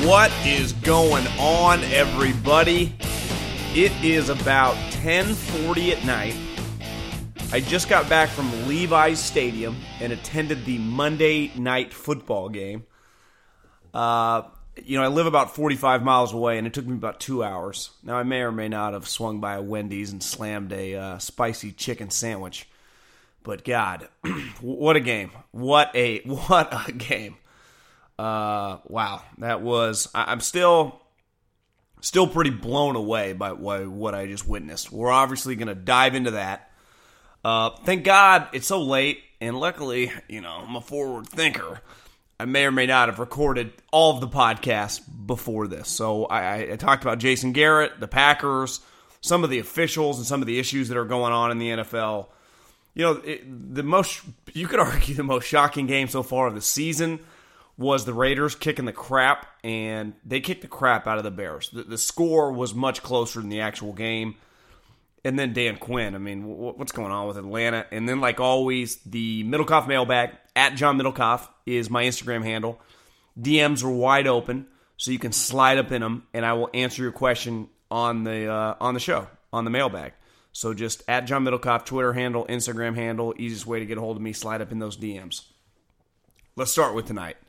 What is going on, everybody? It is about 10:40 at night. I just got back from Levi's Stadium and attended the Monday night football game. I live about 45 miles away, and it took me about 2 hours. Now, I may or may not have swung by a Wendy's and slammed a spicy chicken sandwich. But God, what a game. What a game. Wow. That was, I'm still pretty blown away by what I just witnessed. We're obviously going to dive into that. Thank God it's so late, and luckily, I'm a forward thinker. I may or may not have recorded all of the podcasts before this. So I talked about Jason Garrett, the Packers, some of the officials, and some of the issues that are going on in the NFL. You could argue the most shocking game so far of the season was the Raiders kicking the crap, and they kicked the crap out of the Bears. The score was much closer than the actual game. And then Dan Quinn, what's going on with Atlanta? And then, like always, the Middlecoff mailbag, at John Middlecoff, is my Instagram handle. DMs are wide open, so you can slide up in them, and I will answer your question on the show, on the mailbag. So just at John Middlecoff, Twitter handle, Instagram handle, easiest way to get a hold of me, slide up in those DMs. Let's start with tonight.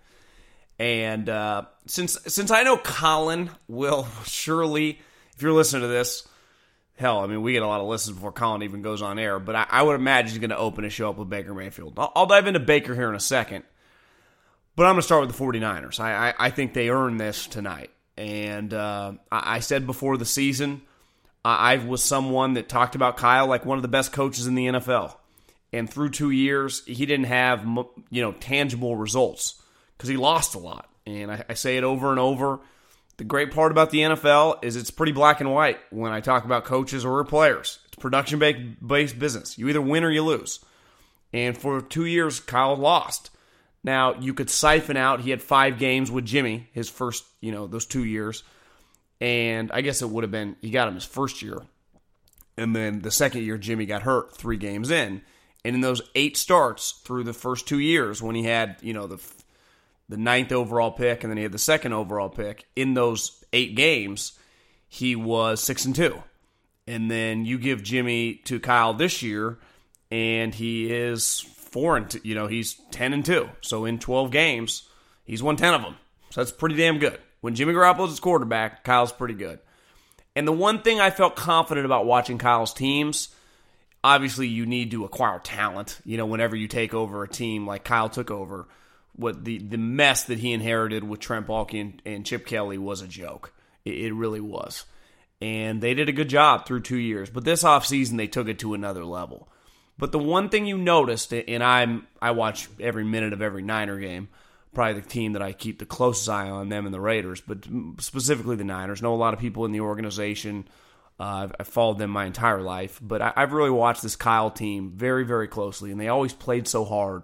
And since I know Colin will surely, if you're listening to this, we get a lot of listens before Colin even goes on air, but I would imagine he's going to open his show up with Baker Mayfield. I'll dive into Baker here in a second, but I'm going to start with the 49ers. I think they earned this tonight. And I said before the season, I was someone that talked about Kyle like one of the best coaches in the NFL. And through 2 years, he didn't have tangible results because he lost a lot. And I say it over and over. The great part about the NFL is it's pretty black and white when I talk about coaches or players. It's production-based business. You either win or you lose. And for 2 years, Kyle lost. Now, you could siphon out, he had 5 games with Jimmy, his first, those 2 years. And I guess it would have been, he got him his first year. And then the second year, Jimmy got hurt 3 games in. And in those 8 starts through the first 2 years, when he had, the 9th overall pick, and then he had the 2nd overall pick. In those 8 games, he was 6-2. And then you give Jimmy to Kyle this year, and he is 4-2. He's 10-2. So in 12 games, he's won 10 of them. So that's pretty damn good. When Jimmy Garoppolo's his quarterback, Kyle's pretty good. And the one thing I felt confident about watching Kyle's teams, obviously you need to acquire talent. Whenever you take over a team like Kyle took over, what the mess that he inherited with Trent Baalke and Chip Kelly was a joke. It really was. And they did a good job through 2 years. But this offseason, they took it to another level. But the one thing you noticed, and I watch every minute of every Niner game, probably the team that I keep the closest eye on, them and the Raiders, but specifically the Niners. Know a lot of people in the organization. I've followed them my entire life. But I've really watched this Kyle team very, very closely. And they always played so hard.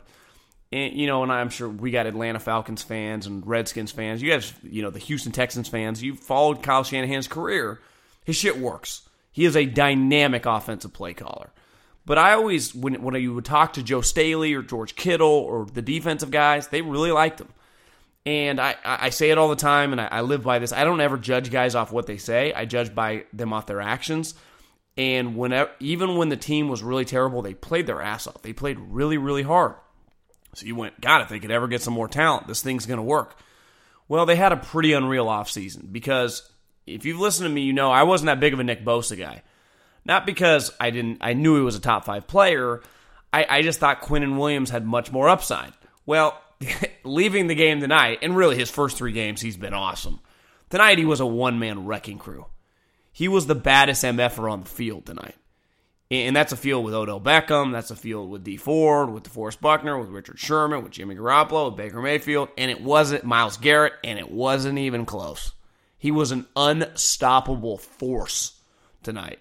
And I'm sure we got Atlanta Falcons fans and Redskins fans. You guys, the Houston Texans fans. You've followed Kyle Shanahan's career. His shit works. He is a dynamic offensive play caller. But I always, when you would talk to Joe Staley or George Kittle or the defensive guys, they really liked him. And I say it all the time, and I live by this. I don't ever judge guys off what they say. I judge by them off their actions. And even when the team was really terrible, they played their ass off. They played really, really hard. So you went, God, if they could ever get some more talent, this thing's going to work. Well, they had a pretty unreal offseason because if you've listened to me, I wasn't that big of a Nick Bosa guy. Not because I knew he was a top 5 player. I just thought Quinnen Williams had much more upside. Well, leaving the game tonight, and really his first 3 games, he's been awesome. Tonight, he was a one-man wrecking crew. He was the baddest MFer on the field tonight. And that's a field with Odell Beckham. That's a field with Dee Ford, with DeForest Buckner, with Richard Sherman, with Jimmy Garoppolo, with Baker Mayfield. And it wasn't Myles Garrett, and it wasn't even close. He was an unstoppable force tonight.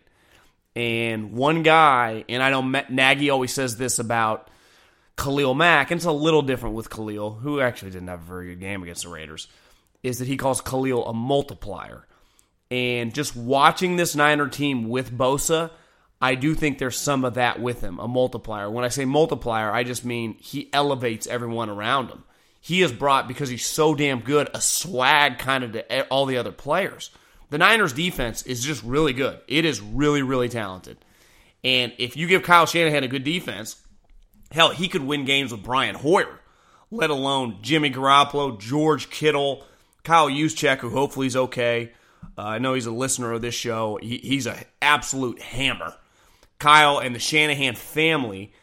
And one guy, and I know Nagy always says this about Khalil Mack, and it's a little different with Khalil, who actually didn't have a very good game against the Raiders, is that he calls Khalil a multiplier. And just watching this Niner team with Bosa, I do think there's some of that with him, a multiplier. When I say multiplier, I just mean he elevates everyone around him. he has brought, because he's so damn good, a swag kind of to all the other players. The Niners defense is just really good. It is really, really talented. And if you give Kyle Shanahan a good defense, hell, he could win games with Brian Hoyer, let alone Jimmy Garoppolo, George Kittle, Kyle Juszczyk, who hopefully is okay. I know he's a listener of this show. He's an absolute hammer. Kyle and the Shanahan family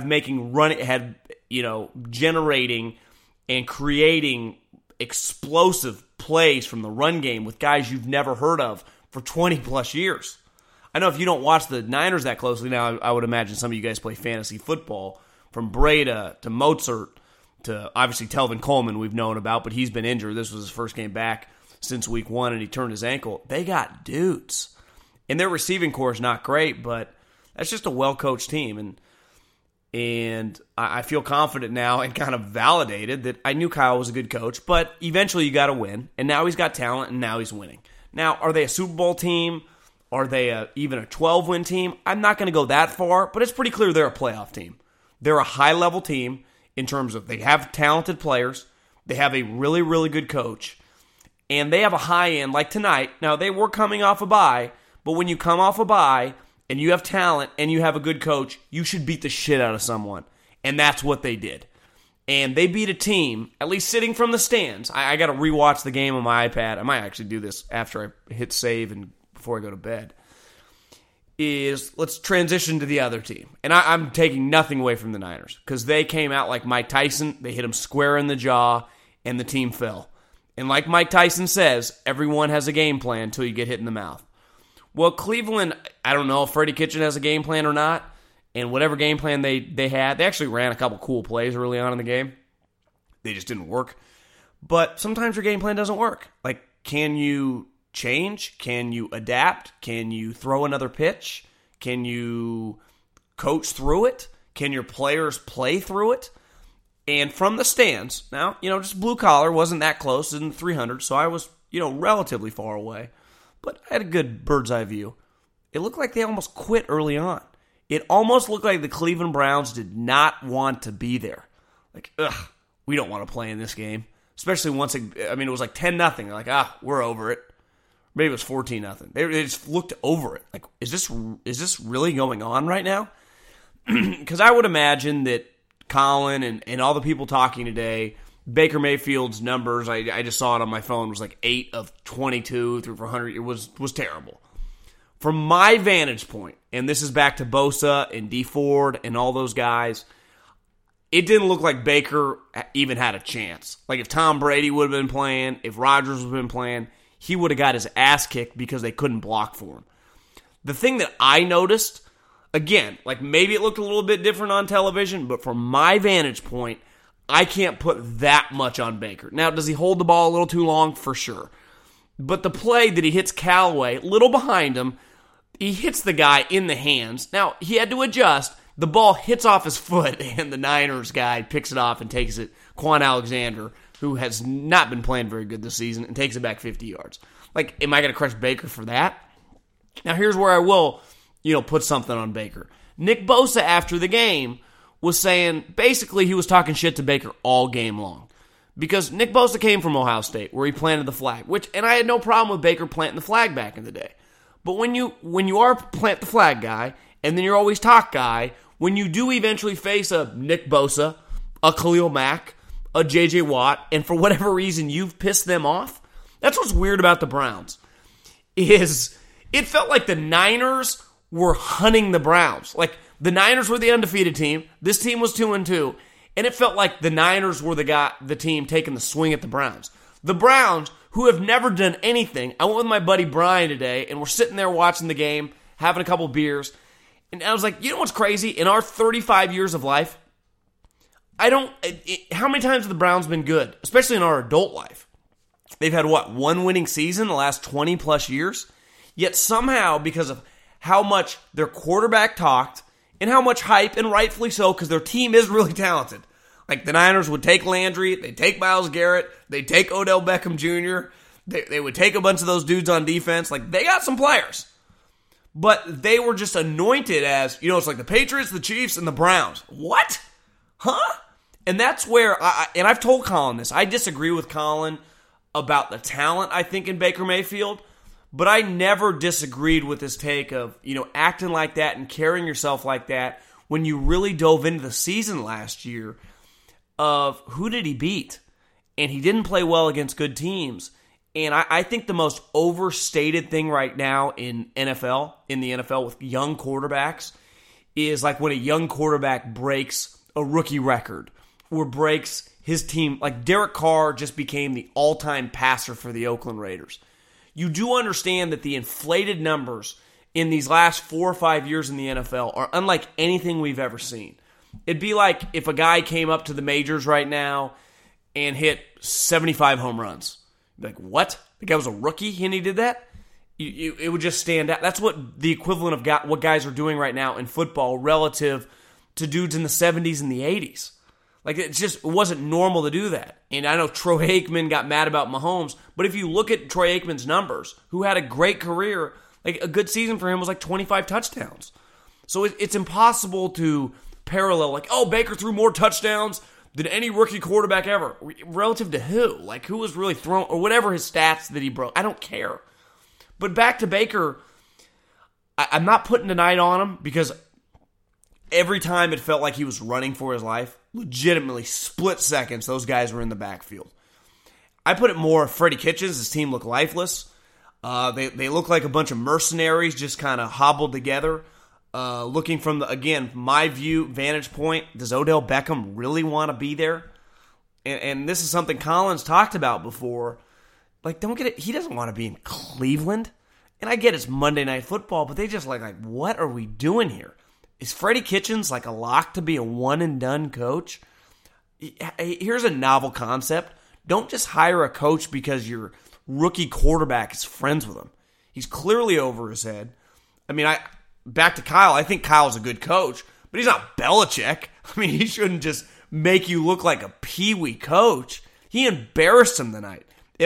generating and creating explosive plays from the run game with guys you've never heard of for 20 plus years. I know if you don't watch the Niners that closely now, I would imagine some of you guys play fantasy football, from Breda to Mozart to obviously Telvin Coleman we've known about, but he's been injured. This was his first game back since week 1, and he turned his ankle. They got dudes. And their receiving core is not great, but that's just a well-coached team. And I feel confident now and kind of validated that I knew Kyle was a good coach, but eventually you got to win. And now he's got talent, and now he's winning. Now, are they a Super Bowl team? Are they even a 12-win team? I'm not going to go that far, but it's pretty clear they're a playoff team. They're a high-level team in terms of they have talented players, they have a really, really good coach, and they have a high end like tonight. Now, they were coming off a bye, but when you come off a bye and you have talent and you have a good coach, you should beat the shit out of someone. And that's what they did. And they beat a team, at least sitting from the stands. I got to rewatch the game on my iPad. I might actually do this after I hit save and before I go to bed. Let's transition to the other team. And I'm taking nothing away from the Niners because they came out like Mike Tyson. They hit him square in the jaw, and the team fell. And like Mike Tyson says, everyone has a game plan until you get hit in the mouth. Well, Cleveland, I don't know if Freddie Kitchen has a game plan or not. And whatever game plan they had, they actually ran a couple cool plays early on in the game. They just didn't work. But sometimes your game plan doesn't work. Like, can you change? Can you adapt? Can you throw another pitch? Can you coach through it? Can your players play through it? And from the stands, now, just blue collar, wasn't that close in the 300, so I was, relatively far away. But I had a good bird's eye view. It looked like they almost quit early on. It almost looked like the Cleveland Browns did not want to be there. Like, we don't want to play in this game. Especially once it was like 10-0. They're like, we're over it. Maybe it was 14-0. They just looked over it. Like, is this really going on right now? Because I would imagine that Colin and all the people talking today, Baker Mayfield's numbers, I just saw it on my phone, was like 8 of 22 through 400. It was terrible. From my vantage point, and this is back to Bosa and D Ford and all those guys, it didn't look like Baker even had a chance. Like if Tom Brady would have been playing, if Rodgers would have been playing, he would have got his ass kicked because they couldn't block for him. The thing that I noticed, again, like maybe it looked a little bit different on television, but from my vantage point, I can't put that much on Baker. Now, does he hold the ball a little too long? For sure. But the play that he hits Callaway, little behind him, he hits the guy in the hands. Now, he had to adjust. The ball hits off his foot, and the Niners guy picks it off and takes it. Quan Alexander, who has not been playing very good this season, and takes it back 50 yards. Like, am I going to crush Baker for that? Now, here's where I will, put something on Baker. Nick Bosa, after the game, was saying, basically, he was talking shit to Baker all game long. Because Nick Bosa came from Ohio State, where he planted the flag. And I had no problem with Baker planting the flag back in the day. But when you are plant the flag guy, and then you're always talk guy, when you do eventually face a Nick Bosa, a Khalil Mack, a J.J. Watt, and for whatever reason you've pissed them off, that's what's weird about the Browns, is it felt like the Niners were hunting the Browns. Like, the Niners were the undefeated team, this team was 2-2, and it felt like the Niners were the team taking the swing at the Browns. The Browns, who have never done anything, I went with my buddy Brian today, and we're sitting there watching the game, having a couple beers, and I was like, you know what's crazy? In our 35 years of life, how many times have the Browns been good? Especially in our adult life. They've had, one winning season the last 20 plus years? Yet somehow, because of how much their quarterback talked, and how much hype, and rightfully so, because their team is really talented. Like, the Niners would take Landry, they'd take Myles Garrett, they'd take Odell Beckham Jr., they would take a bunch of those dudes on defense. Like, they got some players. But they were just anointed as, it's like the Patriots, the Chiefs, and the Browns. What? Huh? And that's where, and I've told Colin this, I disagree with Colin about the talent, I think, in Baker Mayfield, but I never disagreed with his take of, acting like that and carrying yourself like that when you really dove into the season last year of who did he beat? And he didn't play well against good teams. And I think the most overstated thing right now in the NFL with young quarterbacks is like when a young quarterback breaks a rookie record or breaks his team. Like Derek Carr just became the all-time passer for the Oakland Raiders. You do understand that the inflated numbers in these last 4 or 5 years in the NFL are unlike anything we've ever seen. It'd be like if a guy came up to the majors right now and hit 75 home runs. You'd be like, what? The guy was a rookie and he did that? It would just stand out. That's what the equivalent of what guys are doing right now in football relative to dudes in the 70s and the 80s. Like, it wasn't normal to do that. And I know Troy Aikman got mad about Mahomes, but if you look at Troy Aikman's numbers, who had a great career, like a good season for him was like 25 touchdowns. So it's impossible to parallel, like, oh, Baker threw more touchdowns than any rookie quarterback ever. Relative to who? Like, who was really thrown, or whatever his stats that he broke. I don't care. But back to Baker, I'm not putting the night on him because every time it felt like he was running for his life, legitimately split seconds, those guys were in the backfield. I put it more, Freddie Kitchens, his team looked lifeless. They look like a bunch of mercenaries just kind of hobbled together. Looking from my vantage point, does Odell Beckham really want to be there? And this is something Colin's talked about before. Like, don't get it. He doesn't want to be in Cleveland. And I get it's Monday Night Football, but they just like, what are we doing here? Is Freddie Kitchens like a lock to be a one-and-done coach? Here's a novel concept. Don't just hire a coach because your rookie quarterback is friends with him. He's clearly over his head. I mean, back to Kyle. I think Kyle's a good coach, but he's not Belichick. I mean, he shouldn't just make you look like a peewee coach. He embarrassed him tonight.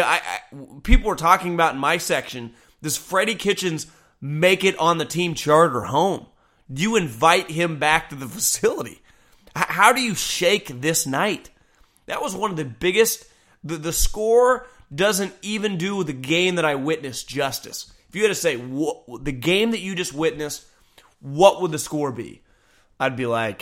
People were talking about in my section, does Freddie Kitchens make it on the team charter home? Do you invite him back to the facility? How do you shake this night? That was one of the biggest. The score doesn't even do the game that I witnessed justice. If you had to say the game that you just witnessed, what would the score be? I'd be like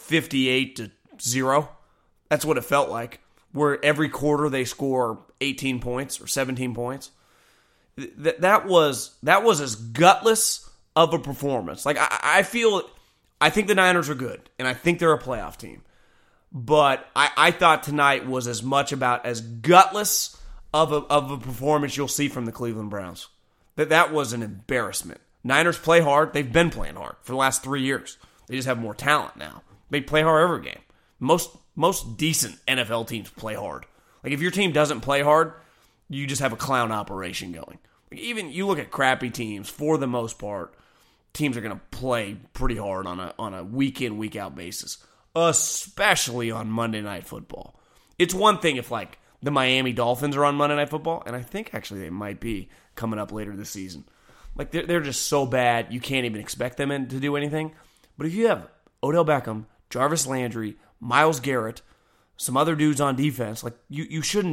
58-0. That's what it felt like. Where every quarter they score 18 points or 17 points. That was as gutless of a performance. Like I think the Niners are good, and I think they're a playoff team. But I thought tonight was as much about as gutless of a performance you'll see from the Cleveland Browns. That was an embarrassment. Niners play hard. They've been playing hard for the last 3 years. They just have more talent now. They play hard every game. Most decent NFL teams play hard. Like, if your team doesn't play hard, you just have a clown operation going. Like, even you look at crappy teams, for the most part, teams are going to play pretty hard on a week-in, week-out basis, especially on Monday Night Football. It's one thing if, like, the Miami Dolphins are on Monday Night Football, and I think actually they might be coming up later this season. Like, they're just so bad, you can't even expect them to do anything. But if you have Odell Beckham, Jarvis Landry, Myles Garrett, some other dudes on defense, like, you should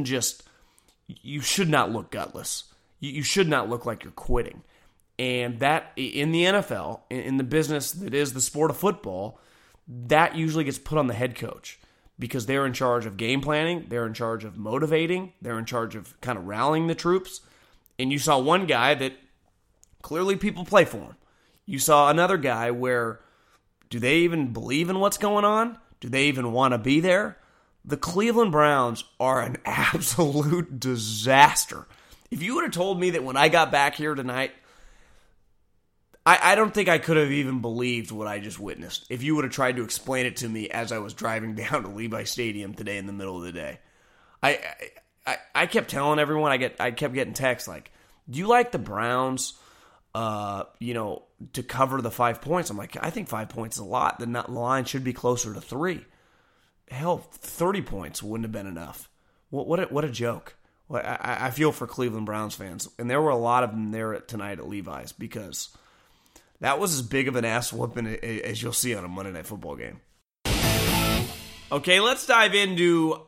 not look gutless. You should not look like you're quitting. And that, in the NFL, in the business that is the sport of football, that usually gets put on the head coach because they're in charge of game planning, they're in charge of motivating, they're in charge of kind of rallying the troops. And you saw one guy that clearly people play for him. You saw another guy where, do they even believe in what's going on? Do they even want to be there? The Cleveland Browns are an absolute disaster. If you would have told me that when I got back here tonight, I don't think I could have even believed what I just witnessed if you would have tried to explain it to me as I was driving down to Levi Stadium today in the middle of the day. I kept telling everyone, I kept getting texts like, do you like the Browns, to cover the 5 points? I'm like, I think 5 points is a lot. The line should be closer to 3. Hell, 30 points wouldn't have been enough. What a joke. I feel for Cleveland Browns fans. And there were a lot of them there tonight at Levi's because that was as big of an ass whooping as you'll see on a Monday Night Football game. Okay, let's dive into,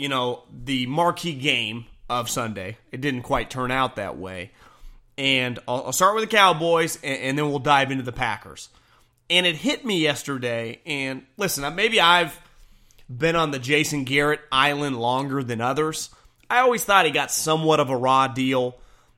the marquee game of Sunday. It didn't quite turn out that way. And I'll start with the Cowboys, and then we'll dive into the Packers. And it hit me yesterday, and listen, maybe I've been on the Jason Garrett island longer than others. I always thought he got somewhat of a raw deal.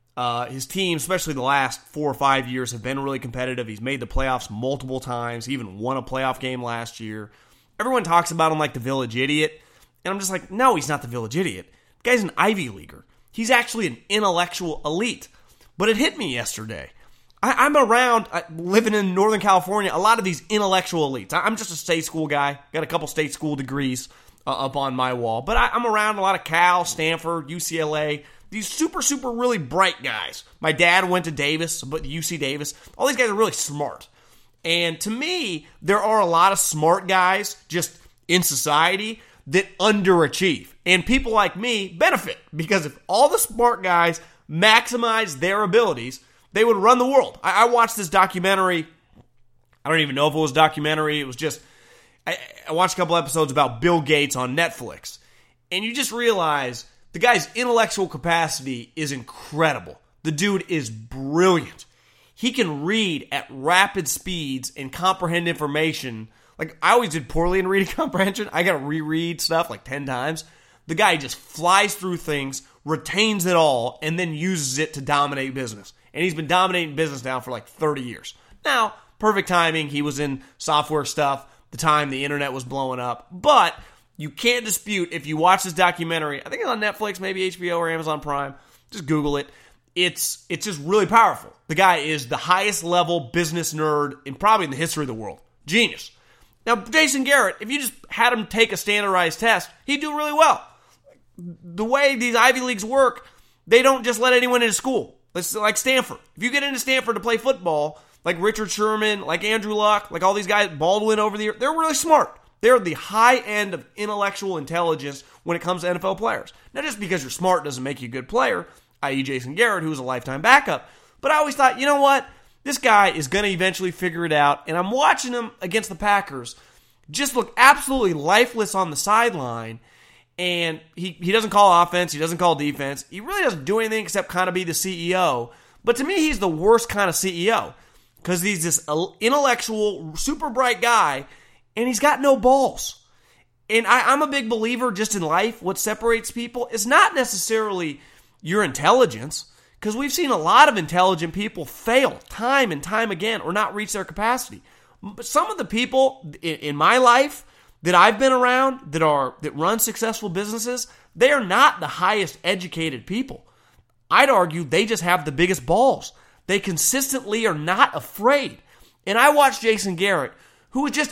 His team, especially the last 4 or 5 years, have been really competitive. He's made the playoffs multiple times. He even won a playoff game last year. Everyone talks about him like the village idiot. And I'm just like, no, he's not the village idiot. The guy's an Ivy Leaguer. He's actually an intellectual elite. But it hit me yesterday. I'm around, living in Northern California, a lot of these intellectual elites. I'm just a state school guy. Got a couple state school degrees up on my wall. But I'm around a lot of Cal, Stanford, UCLA. These super, super really bright guys. My dad went to Davis, but UC Davis. All these guys are really smart. And to me, there are a lot of smart guys just in society that underachieve. And people like me benefit because if all the smart guys maximize their abilities, they would run the world. I watched this documentary. I don't even know if it was a documentary. It was just, I watched a couple episodes about Bill Gates on Netflix. And you just realize the guy's intellectual capacity is incredible. The dude is brilliant. He can read at rapid speeds and comprehend information. Like, I always did poorly in reading comprehension. I got to reread stuff like 10 times. The guy just flies through things, retains it all, and then uses it to dominate business. And he's been dominating business now for like 30 years. Now, perfect timing. He was in software stuff the time the internet was blowing up. But you can't dispute, if you watch this documentary, I think it's on Netflix, maybe HBO or Amazon Prime. Just Google it. It's just really powerful. The guy is the highest level business nerd probably in the history of the world. Genius. Now, Jason Garrett, if you just had him take a standardized test, he'd do really well. The way these Ivy Leagues work, they don't just let anyone into school. It's like Stanford. If you get into Stanford to play football, like Richard Sherman, like Andrew Luck, like all these guys, Baldwin over the year, they're really smart. They're the high end of intellectual intelligence when it comes to NFL players. Not just because you're smart doesn't make you a good player, i.e. Jason Garrett, who's a lifetime backup. But I always thought, you know what? This guy is going to eventually figure it out. And I'm watching him against the Packers just look absolutely lifeless on the sideline. And he doesn't call offense. He doesn't call defense. He really doesn't do anything except kind of be the CEO. But to me, he's the worst kind of CEO because he's this intellectual, super bright guy, and he's got no balls. And I'm a big believer just in life, what separates people is not necessarily your intelligence, because we've seen a lot of intelligent people fail time and time again or not reach their capacity. But some of the people in my life that I've been around that run successful businesses, they are not the highest educated people. I'd argue they just have the biggest balls. They consistently are not afraid. And I watched Jason Garrett, who was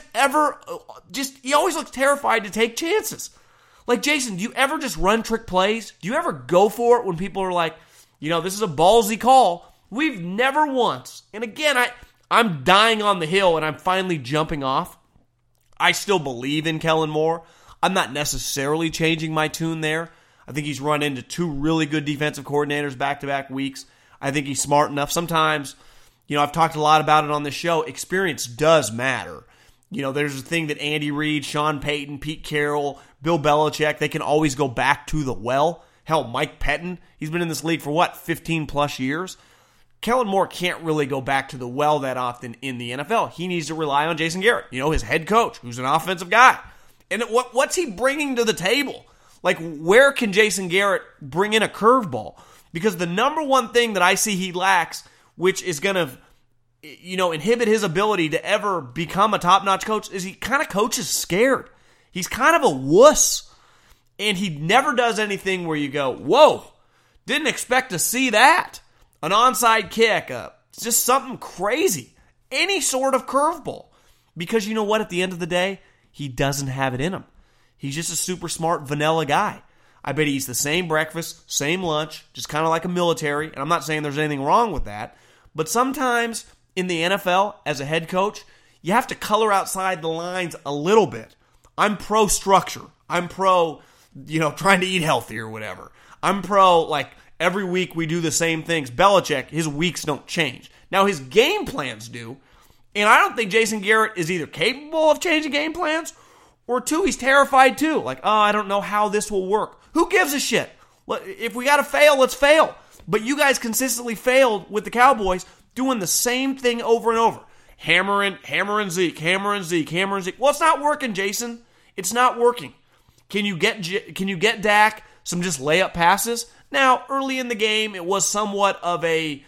he always looks terrified to take chances. Like, Jason, do you ever just run trick plays? Do you ever go for it when people are like, this is a ballsy call? We've never once. And again, I'm dying on the hill and I'm finally jumping off. I still believe in Kellen Moore. I'm not necessarily changing my tune there. I think he's run into 2 really good defensive coordinators back-to-back weeks. I think he's smart enough. Sometimes, I've talked a lot about it on this show. Experience does matter. There's a thing that Andy Reid, Sean Payton, Pete Carroll, Bill Belichick, they can always go back to the well. Hell, Mike Pettin, he's been in this league for 15 plus years. Kellen Moore can't really go back to the well that often in the NFL. He needs to rely on Jason Garrett, his head coach, who's an offensive guy. And what's he bringing to the table? Like, where can Jason Garrett bring in a curveball? Because the number one thing that I see he lacks, which is going to, inhibit his ability to ever become a top-notch coach, is he kind of coaches scared. He's kind of a wuss. And he never does anything where you go, whoa, didn't expect to see that. An onside kick, just something crazy. Any sort of curveball. Because you know what? At the end of the day, he doesn't have it in him. He's just a super smart vanilla guy. I bet he eats the same breakfast, same lunch, just kind of like a military. And I'm not saying there's anything wrong with that. But sometimes in the NFL, as a head coach, you have to color outside the lines a little bit. I'm pro structure. I'm pro, trying to eat healthy or whatever. I'm pro, every week we do the same things. Belichick, his weeks don't change. Now, his game plans do. And I don't think Jason Garrett is either capable of changing game plans Or 2, he's terrified too. Like, oh, I don't know how this will work. Who gives a shit? If we got to fail, let's fail. But you guys consistently failed with the Cowboys doing the same thing over and over. Hammering Zeke, hammering Zeke. Well, it's not working, Jason. It's not working. Can you get Dak some just layup passes? Now, early in the game, it was somewhat of a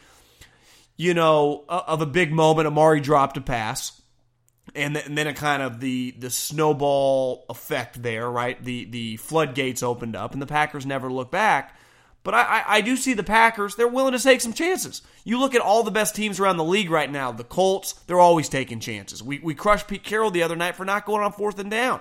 big moment. Amari dropped a pass. And then a kind of the snowball effect there, right? The floodgates opened up, and the Packers never looked back. But I do see the Packers, they're willing to take some chances. You look at all the best teams around the league right now. The Colts, they're always taking chances. We crushed Pete Carroll the other night for not going on fourth down.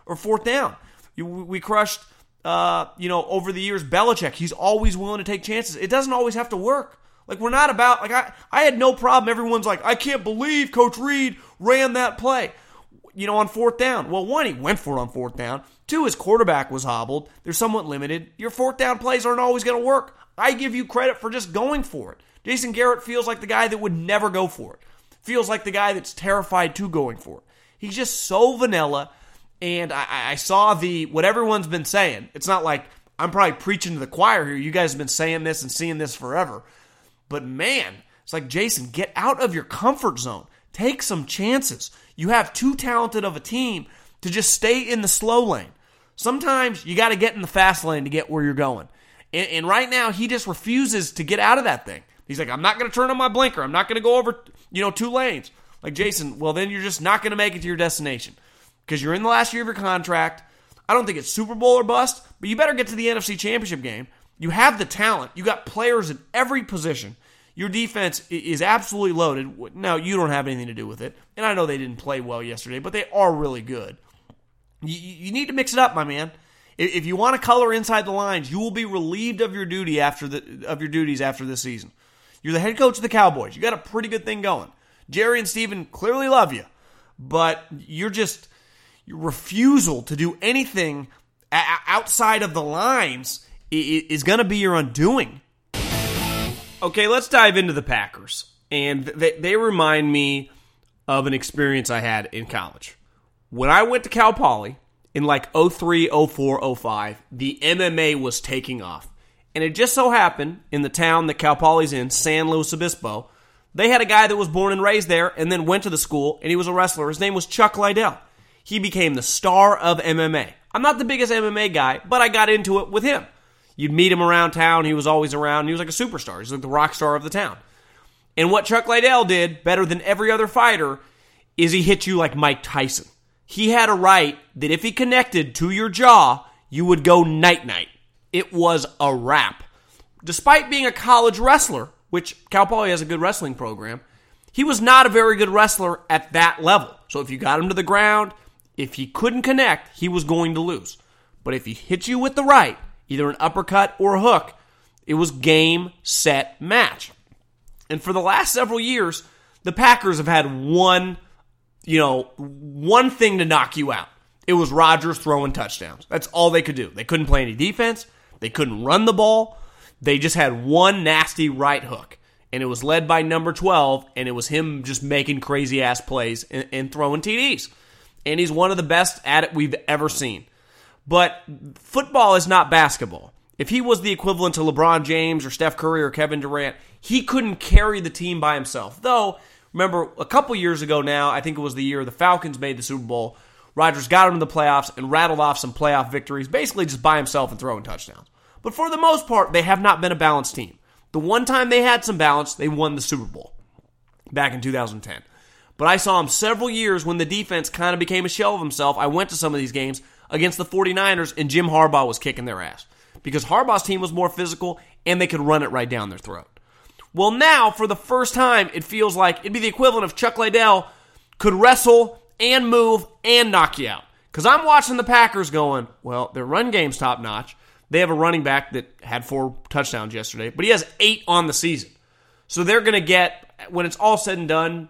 We crushed, over the years, Belichick. He's always willing to take chances. It doesn't always have to work. Like, we're not about, like, I had no problem. Everyone's like, I can't believe Coach Reed ran that play, on fourth down. Well, 1, he went for it on fourth down. 2, his quarterback was hobbled. They're somewhat limited. Your fourth down plays aren't always going to work. I give you credit for just going for it. Jason Garrett feels like the guy that would never go for it. Feels like the guy that's terrified to going for it. He's just so vanilla, and I saw what everyone's been saying. It's not like I'm probably preaching to the choir here. You guys have been saying this and seeing this forever. But man, it's like, Jason, get out of your comfort zone. Take some chances. You have too talented of a team to just stay in the slow lane. Sometimes you got to get in the fast lane to get where you're going. And right now, he just refuses to get out of that thing. He's like, I'm not going to turn on my blinker. I'm not going to go over, 2 lanes. Like, Jason, well, then you're just not going to make it to your destination because you're in the last year of your contract. I don't think it's Super Bowl or bust, but you better get to the NFC Championship game. You have the talent. You got players in every position. Your defense is absolutely loaded. Now, you don't have anything to do with it. And I know they didn't play well yesterday, but they are really good. You need to mix it up, my man. If you want to color inside the lines, you will be relieved of your duties after this season. You're the head coach of the Cowboys. You got a pretty good thing going. Jerry and Steven clearly love you, but your refusal to do anything outside of the lines is going to be your undoing. Okay, let's dive into the Packers. And they remind me of an experience I had in college. When I went to Cal Poly in like 03, 04, 05, the MMA was taking off. And it just so happened in the town that Cal Poly's in, San Luis Obispo, they had a guy that was born and raised there and then went to the school, and he was a wrestler. His name was Chuck Liddell. He became the star of MMA. I'm not the biggest MMA guy, but I got into it with him. You'd meet him around town. He was always around. He was like a superstar. He's like the rock star of the town. And what Chuck Liddell did better than every other fighter is he hit you like Mike Tyson. He had a right that if he connected to your jaw, you would go night-night. It was a wrap. Despite being a college wrestler, which Cal Poly has a good wrestling program, he was not a very good wrestler at that level. So if you got him to the ground, if he couldn't connect, he was going to lose. But if he hit you with the right, either an uppercut or a hook, it was game, set, match. And for the last several years, the Packers have had one thing to knock you out. It was Rodgers throwing touchdowns. That's all they could do. They couldn't play any defense. They couldn't run the ball. They just had one nasty right hook. And it was led by number 12, and it was him just making crazy-ass plays and throwing TDs. And he's one of the best at it we've ever seen. But football is not basketball. If he was the equivalent to LeBron James or Steph Curry or Kevin Durant, he couldn't carry the team by himself. Though, remember, a couple years ago now, I think it was the year the Falcons made the Super Bowl, Rodgers got him to the playoffs and rattled off some playoff victories, basically just by himself and throwing touchdowns. But for the most part, they have not been a balanced team. The one time they had some balance, they won the Super Bowl back in 2010. But I saw him several years when the defense kind of became a shell of himself. I went to some of these games against the 49ers, and Jim Harbaugh was kicking their ass because Harbaugh's team was more physical, and they could run it right down their throat. Well, now, for the first time, it feels like it'd be the equivalent of Chuck Liddell could wrestle and move and knock you out. Because I'm watching the Packers going, well, their run game's top-notch. They have a running back that had 4 touchdowns yesterday, but he has 8 on the season. So they're going to get, when it's all said and done,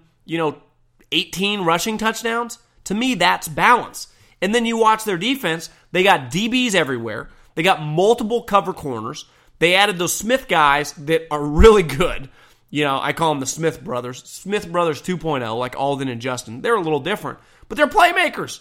18 rushing touchdowns. To me, that's balance. And then you watch their defense. They got DBs everywhere. They got multiple cover corners. They added those Smith guys that are really good. I call them the Smith brothers. Smith brothers 2.0, like Alden and Justin. They're a little different, but they're playmakers.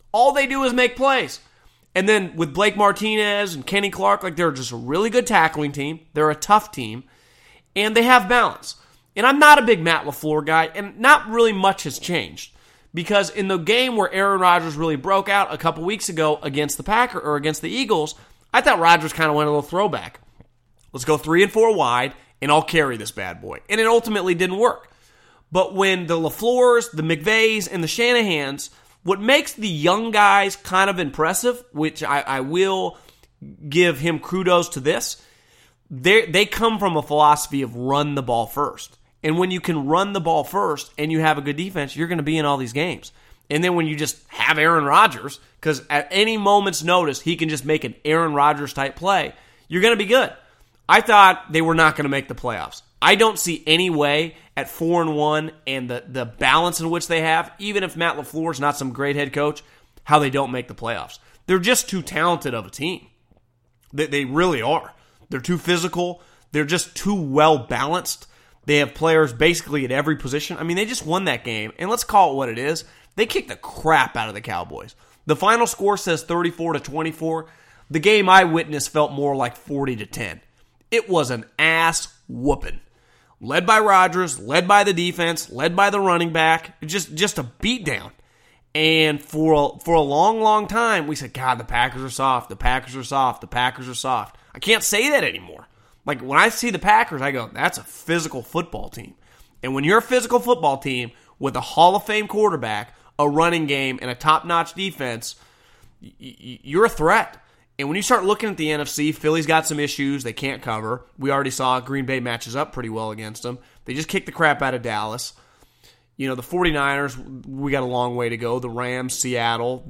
All they do is make plays. And then with Blake Martinez and Kenny Clark, like they're just a really good tackling team. They're a tough team. And they have balance. And I'm not a big Matt LaFleur guy, and not really much has changed. Because in the game where Aaron Rodgers really broke out a couple weeks ago against the Eagles, I thought Rodgers kind of went a little throwback. Let's go 3 and 4 wide, and I'll carry this bad boy. And it ultimately didn't work. But when the LaFleurs, the McVays, and the Shanahans, what makes the young guys kind of impressive, which I will give him kudos to this, they come from a philosophy of run the ball first. And when you can run the ball first and you have a good defense, you're going to be in all these games. And then when you just have Aaron Rodgers, because at any moment's notice, he can just make an Aaron Rodgers type play, you're going to be good. I thought they were not going to make the playoffs. I don't see any way at 4-1 and the balance in which they have, even if Matt LaFleur is not some great head coach, how they don't make the playoffs. They're just too talented of a team. They really are. They're too physical. They're just too well balanced. They have players basically at every position. I mean, they just won that game, and let's call it what it is. They kicked the crap out of the Cowboys. The final score says 34-24. The game I witnessed felt more like 40-10. It was an ass whooping. Led by Rodgers, led by the defense, led by the running back. Just a beatdown. And for a long, long time, we said, God, the Packers are soft. The Packers are soft. The Packers are soft. I can't say that anymore. Like, when I see the Packers, I go, that's a physical football team. And when you're a physical football team with a Hall of Fame quarterback, a running game, and a top-notch defense, you're a threat. And when you start looking at the NFC, Philly's got some issues they can't cover. We already saw Green Bay matches up pretty well against them. They just kicked the crap out of Dallas. You know, the 49ers, we got a long way to go. The Rams, Seattle,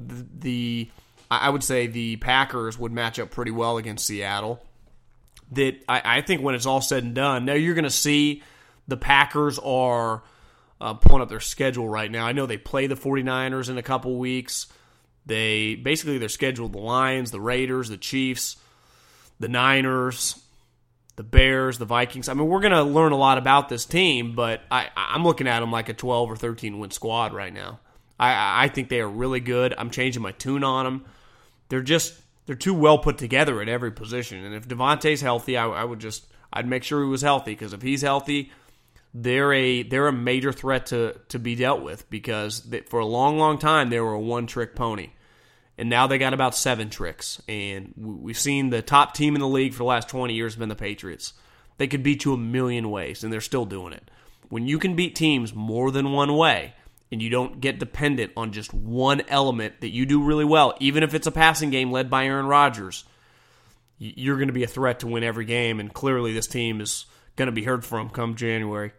I would say the Packers would match up pretty well against Seattle. That I think when it's all said and done, now you're going to see the Packers are pulling up their schedule right now. I know they play the 49ers in a couple weeks. They're scheduled the Lions, the Raiders, the Chiefs, the Niners, the Bears, the Vikings. I mean, we're going to learn a lot about this team, but I'm looking at them like a 12 or 13 win squad right now. I think they are really good. I'm changing my tune on them. They're too well put together at every position. And if Devontae's healthy, I'd make sure he was healthy, because if he's healthy, they're a major threat to be dealt with, because for a long, long time they were a one-trick pony. And now they got about 7 tricks. And we've seen the top team in the league for the last 20 years have been the Patriots. They could beat you a million ways, and they're still doing it. When you can beat teams more than one way, and you don't get dependent on just one element that you do really well, even if it's a passing game led by Aaron Rodgers, you're going to be a threat to win every game, and clearly this team is going to be heard from come January.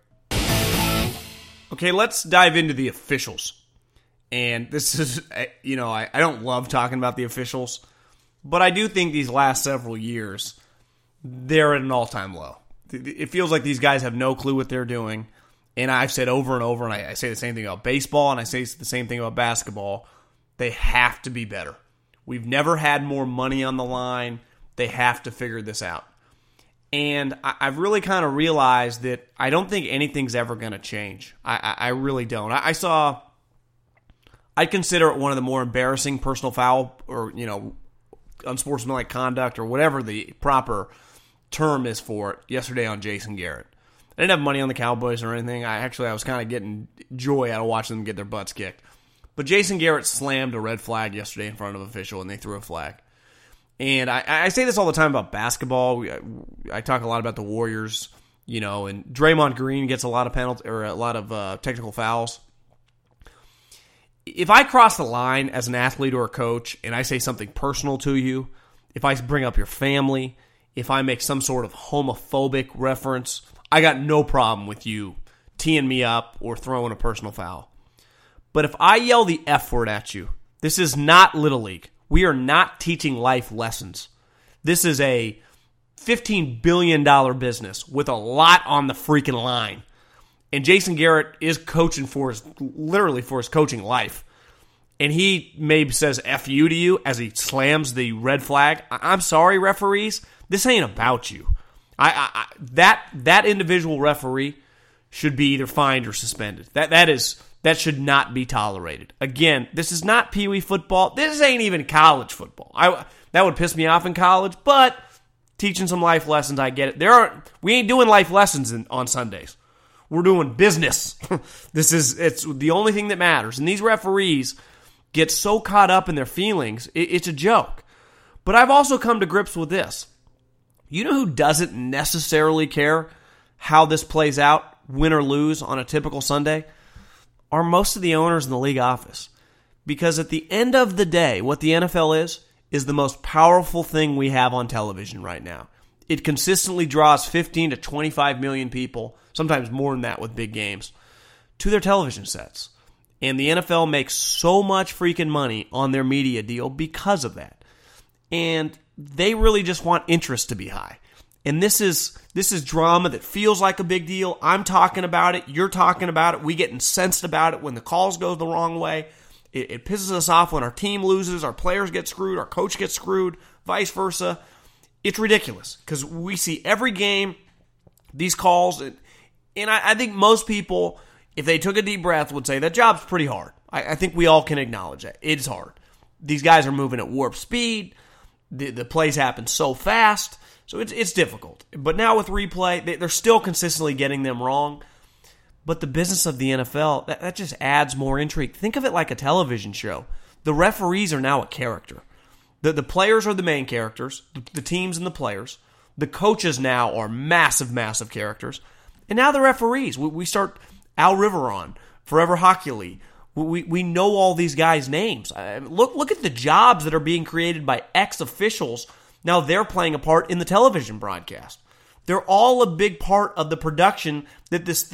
Okay, let's dive into the officials. And this is, you know, I don't love talking about the officials, but I do think these last several years, they're at an all-time low. It feels like these guys have no clue what they're doing. And I've said over and over, and I say the same thing about baseball, and I say the same thing about basketball, they have to be better. We've never had more money on the line. They have to figure this out. And I've really kind of realized that I don't think anything's ever going to change. I really don't. I'd consider it one of the more embarrassing personal foul or, you know, unsportsmanlike conduct or whatever the proper term is for it yesterday on Jason Garrett. I didn't have money on the Cowboys or anything. I was kind of getting joy out of watching them get their butts kicked. But Jason Garrett slammed a red flag yesterday in front of an official, and they threw a flag. And I say this all the time about basketball. I talk a lot about the Warriors, you know, and Draymond Green gets a lot of penalties or a lot of technical fouls. If I cross the line as an athlete or a coach and I say something personal to you, if I bring up your family, if I make some sort of homophobic reference, I got no problem with you teeing me up or throwing a personal foul. But if I yell the F word at you, this is not Little League. We are not teaching life lessons. This is a $15 billion business with a lot on the freaking line. And Jason Garrett is coaching for his coaching life. And he maybe says F you to you as he slams the red flag. I'm sorry, referees. This ain't about you. That individual referee should be either fined or suspended. That is That should not be tolerated. Again, this is not Pee Wee football. This ain't even college football. That would piss me off in college, but teaching some life lessons, I get it. We ain't doing life lessons on Sundays. We're doing business. It's the only thing that matters. And these referees get so caught up in their feelings, it's a joke. But I've also come to grips with this. You know who doesn't necessarily care how this plays out, win or lose, on a typical Sunday? Are most of the owners in the league office. Because at the end of the day, what the NFL is the most powerful thing we have on television right now. It consistently draws 15 to 25 million people, sometimes more than that with big games, to their television sets. And the NFL makes so much freaking money on their media deal because of that. And they really just want interest to be high. And this is drama that feels like a big deal. I'm talking about it. You're talking about it. We get incensed about it when the calls go the wrong way. It pisses us off when our team loses, our players get screwed, our coach gets screwed, vice versa. It's ridiculous because we see every game these calls. And I think most people, if they took a deep breath, would say that job's pretty hard. I think we all can acknowledge that. It's hard. These guys are moving at warp speed. The plays happen so fast. So it's difficult. But now with replay, they're still consistently getting them wrong. But the business of the NFL, that just adds more intrigue. Think of it like a television show. The referees are now a character. The players are the main characters, the teams and the players. The coaches now are massive, massive characters. And now the referees. We start Al Riveron, Forever Hockey League. We know all these guys' names. Look at the jobs that are being created by ex-officials. Now they're playing a part in the television broadcast. They're all a big part of the production that this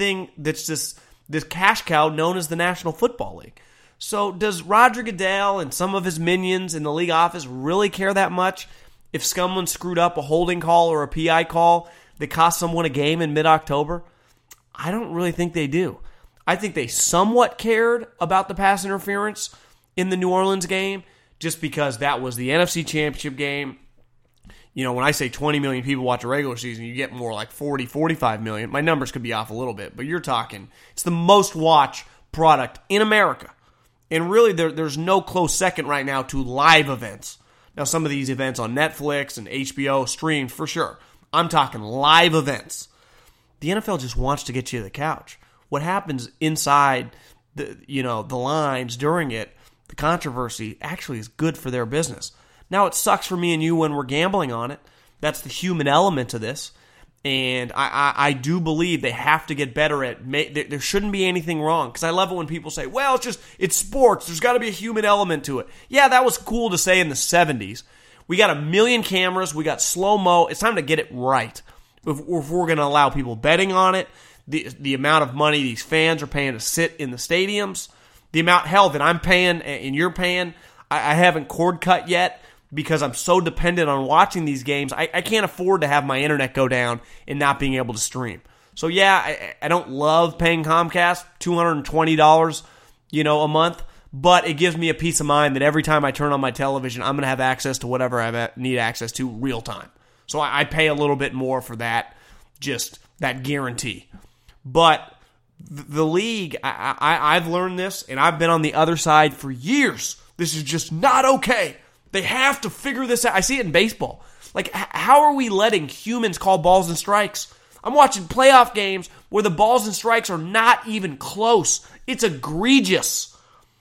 cash cow known as the National Football League. So does Roger Goodell and some of his minions in the league office really care that much if someone screwed up a holding call or a PI call that cost someone a game in mid-October? I don't really think they do. I think they somewhat cared about the pass interference in the New Orleans game just because that was the NFC Championship game. You know, when I say 20 million people watch a regular season, you get more like 40, 45 million. My numbers could be off a little bit, but you're talking, it's the most watched product in America. And really, there's no close second right now to live events. Now, some of these events on Netflix and HBO streamed for sure. I'm talking live events. The NFL just wants to get you to the couch. What happens inside the lines during it, the controversy, actually is good for their business. Now, it sucks for me and you when we're gambling on it. That's the human element to this. And I do believe they have to get better at there shouldn't be anything wrong. Because I love it when people say, well, it's sports. There's got to be a human element to it. Yeah, that was cool to say in the 70s. We got 1 million cameras. We got slow-mo. It's time to get it right. If we're going to allow people betting on it, the amount of money these fans are paying to sit in the stadiums, the amount, hell, that I'm paying and you're paying, I haven't cord cut yet. Because I'm so dependent on watching these games, I can't afford to have my internet go down and not being able to stream. So yeah, I don't love paying Comcast $220, a month, but it gives me a peace of mind that every time I turn on my television, I'm going to have access to whatever I need access to real time. So I pay a little bit more for that, just that guarantee. But the league, I've learned this, and I've been on the other side for years. This is just not okay. They have to figure this out. I see it in baseball. Like, how are we letting humans call balls and strikes? I'm watching playoff games where the balls and strikes are not even close. It's egregious.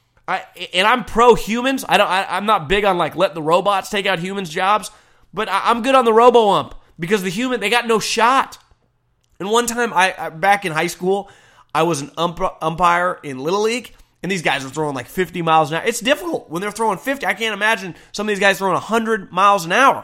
And I'm pro humans. I'm not big on let the robots take out humans' jobs, but I'm good on the robo-ump because they got no shot. And one time, back in high school, I was an umpire in Little League. And these guys are throwing 50 miles an hour. It's difficult when they're throwing 50. I can't imagine some of these guys throwing 100 miles an hour.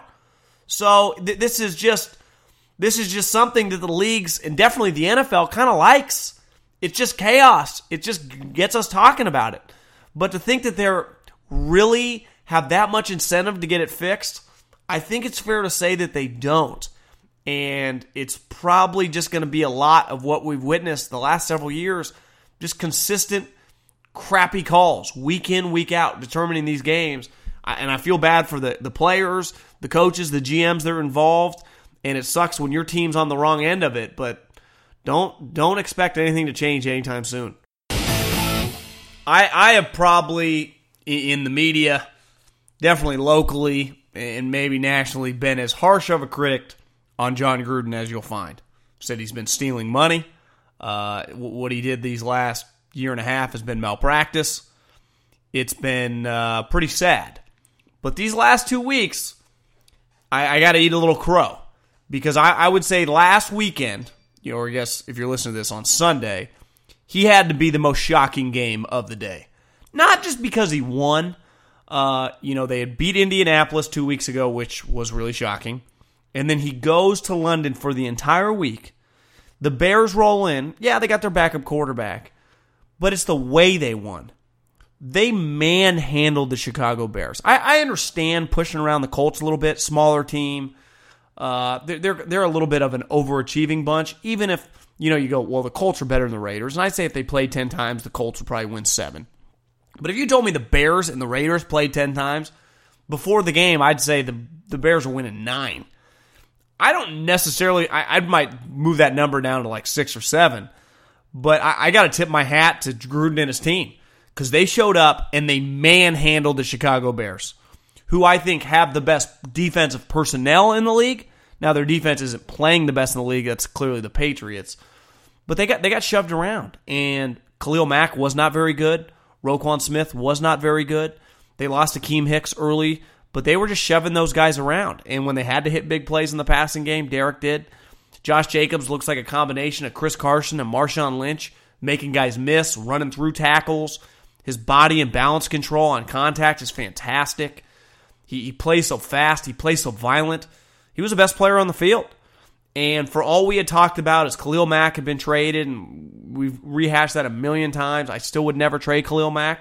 So this is just something that the leagues and definitely the NFL kind of likes. It's just chaos. It just gets us talking about it. But to think that they're really have that much incentive to get it fixed, I think it's fair to say that they don't. And it's probably just going to be a lot of what we've witnessed the last several years, just consistent crappy calls week in, week out, determining these games. And I feel bad for the players, the coaches, the GMs that are involved. And it sucks when your team's on the wrong end of it. But don't expect anything to change anytime soon. I have probably, in the media, definitely locally and maybe nationally, been as harsh of a critic on John Gruden as you'll find. Said he's been stealing money. What he did these last year and a half has been malpractice. It's been pretty sad. But these last 2 weeks, I got to eat a little crow. Because I would say last weekend, or I guess if you're listening to this on Sunday, he had to be the most shocking game of the day. Not just because he won. They had beat Indianapolis 2 weeks ago, which was really shocking. And then he goes to London for the entire week. The Bears roll in. Yeah, they got their backup quarterback. But it's the way they won. They manhandled the Chicago Bears. I understand pushing around the Colts a little bit, smaller team. They're a little bit of an overachieving bunch. Even if, you go, well, the Colts are better than the Raiders. And I'd say if they played 10 times, the Colts would probably win 7. But if you told me the Bears and the Raiders played 10 times, before the game, I'd say the Bears are winning 9. I don't necessarily, I might move that number down to like 6 or 7. But I got to tip my hat to Gruden and his team. Because they showed up and they manhandled the Chicago Bears, who I think have the best defensive personnel in the league. Now, their defense isn't playing the best in the league. That's clearly the Patriots. But they got shoved around. And Khalil Mack was not very good. Roquan Smith was not very good. They lost Akeem Hicks early, but they were just shoving those guys around. And when they had to hit big plays in the passing game, Derek did. Josh Jacobs looks like a combination of Chris Carson and Marshawn Lynch, making guys miss, running through tackles. His body and balance control on contact is fantastic. He plays so fast. He plays so violent. He was the best player on the field. And for all we had talked about is Khalil Mack had been traded, and we've rehashed that a million times. I still would never trade Khalil Mack.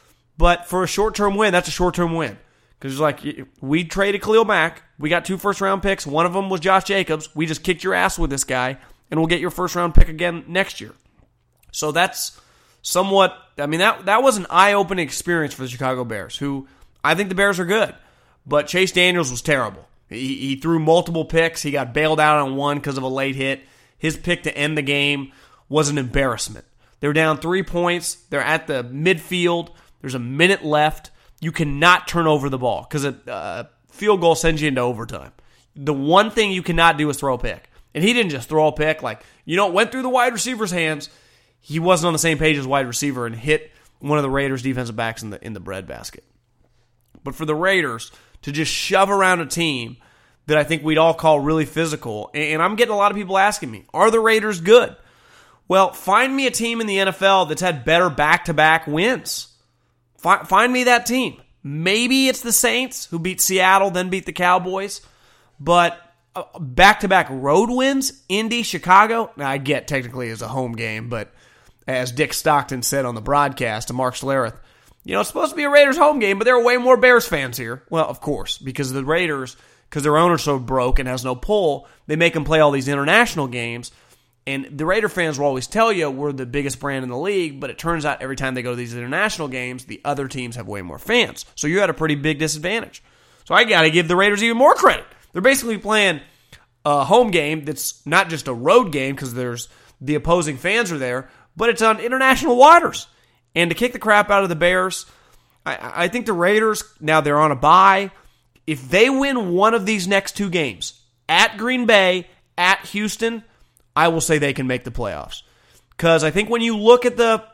But for a short-term win, that's a short-term win. Because we traded Khalil Mack. We got 2 first-round picks. One of them was Josh Jacobs. We just kicked your ass with this guy, and we'll get your first-round pick again next year. So that's somewhat, that was an eye-opening experience for the Chicago Bears, who I think the Bears are good. But Chase Daniels was terrible. He threw multiple picks. He got bailed out on one because of a late hit. His pick to end the game was an embarrassment. They're down 3 points. They're at the midfield. There's a minute left. You cannot turn over the ball because a field goal sends you into overtime. The one thing you cannot do is throw a pick. And he didn't just throw a pick. Went through the wide receiver's hands. He wasn't on the same page as wide receiver and hit one of the Raiders' defensive backs in the breadbasket. But for the Raiders to just shove around a team that I think we'd all call really physical, and I'm getting a lot of people asking me, are the Raiders good? Well, find me a team in the NFL that's had better back-to-back wins. Find me that team. Maybe it's the Saints, who beat Seattle, then beat the Cowboys. But back-to-back road wins, Indy, Chicago, now I get technically it's a home game, but as Dick Stockton said on the broadcast to Mark Schlereth, it's supposed to be a Raiders home game, but there are way more Bears fans here. Well, of course, because the Raiders, because their owner's so broke and has no pull, they make them play all these international games. And the Raider fans will always tell you we're the biggest brand in the league, but it turns out every time they go to these international games, the other teams have way more fans. So you're at a pretty big disadvantage. So I got to give the Raiders even more credit. They're basically playing a home game that's not just a road game because there's the opposing fans are there, but it's on international waters. And to kick the crap out of the Bears, I think the Raiders, now they're on a bye. If they win one of these next 2 games, at Green Bay, at Houston, I will say they can make the playoffs. Because I think when you look at the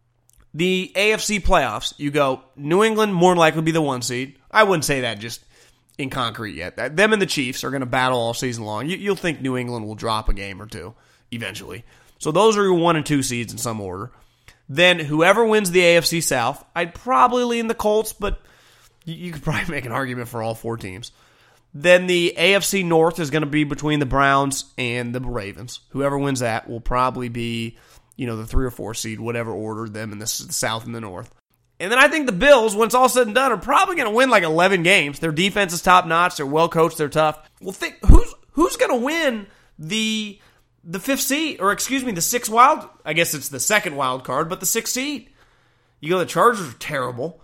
AFC playoffs, you go, New England more likely to be the 1 seed. I wouldn't say that just in concrete yet. Them and the Chiefs are going to battle all season long. You'll think New England will drop a game or 2 eventually. So those are your 1 and 2 seeds in some order. Then whoever wins the AFC South, I'd probably lean the Colts, but you could probably make an argument for all 4 teams. Then the AFC North is going to be between the Browns and the Ravens. Whoever wins that will probably be, the 3 or 4 seed, whatever order, them in the South and the North. And then I think the Bills, when it's all said and done, are probably going to win 11 games. Their defense is top-notch. They're well-coached. They're tough. Well, think who's going to win the 5th seed, or excuse me, the 6th wild, I guess it's the 2nd wild card, but the 6th seed. You go, the Chargers are terrible.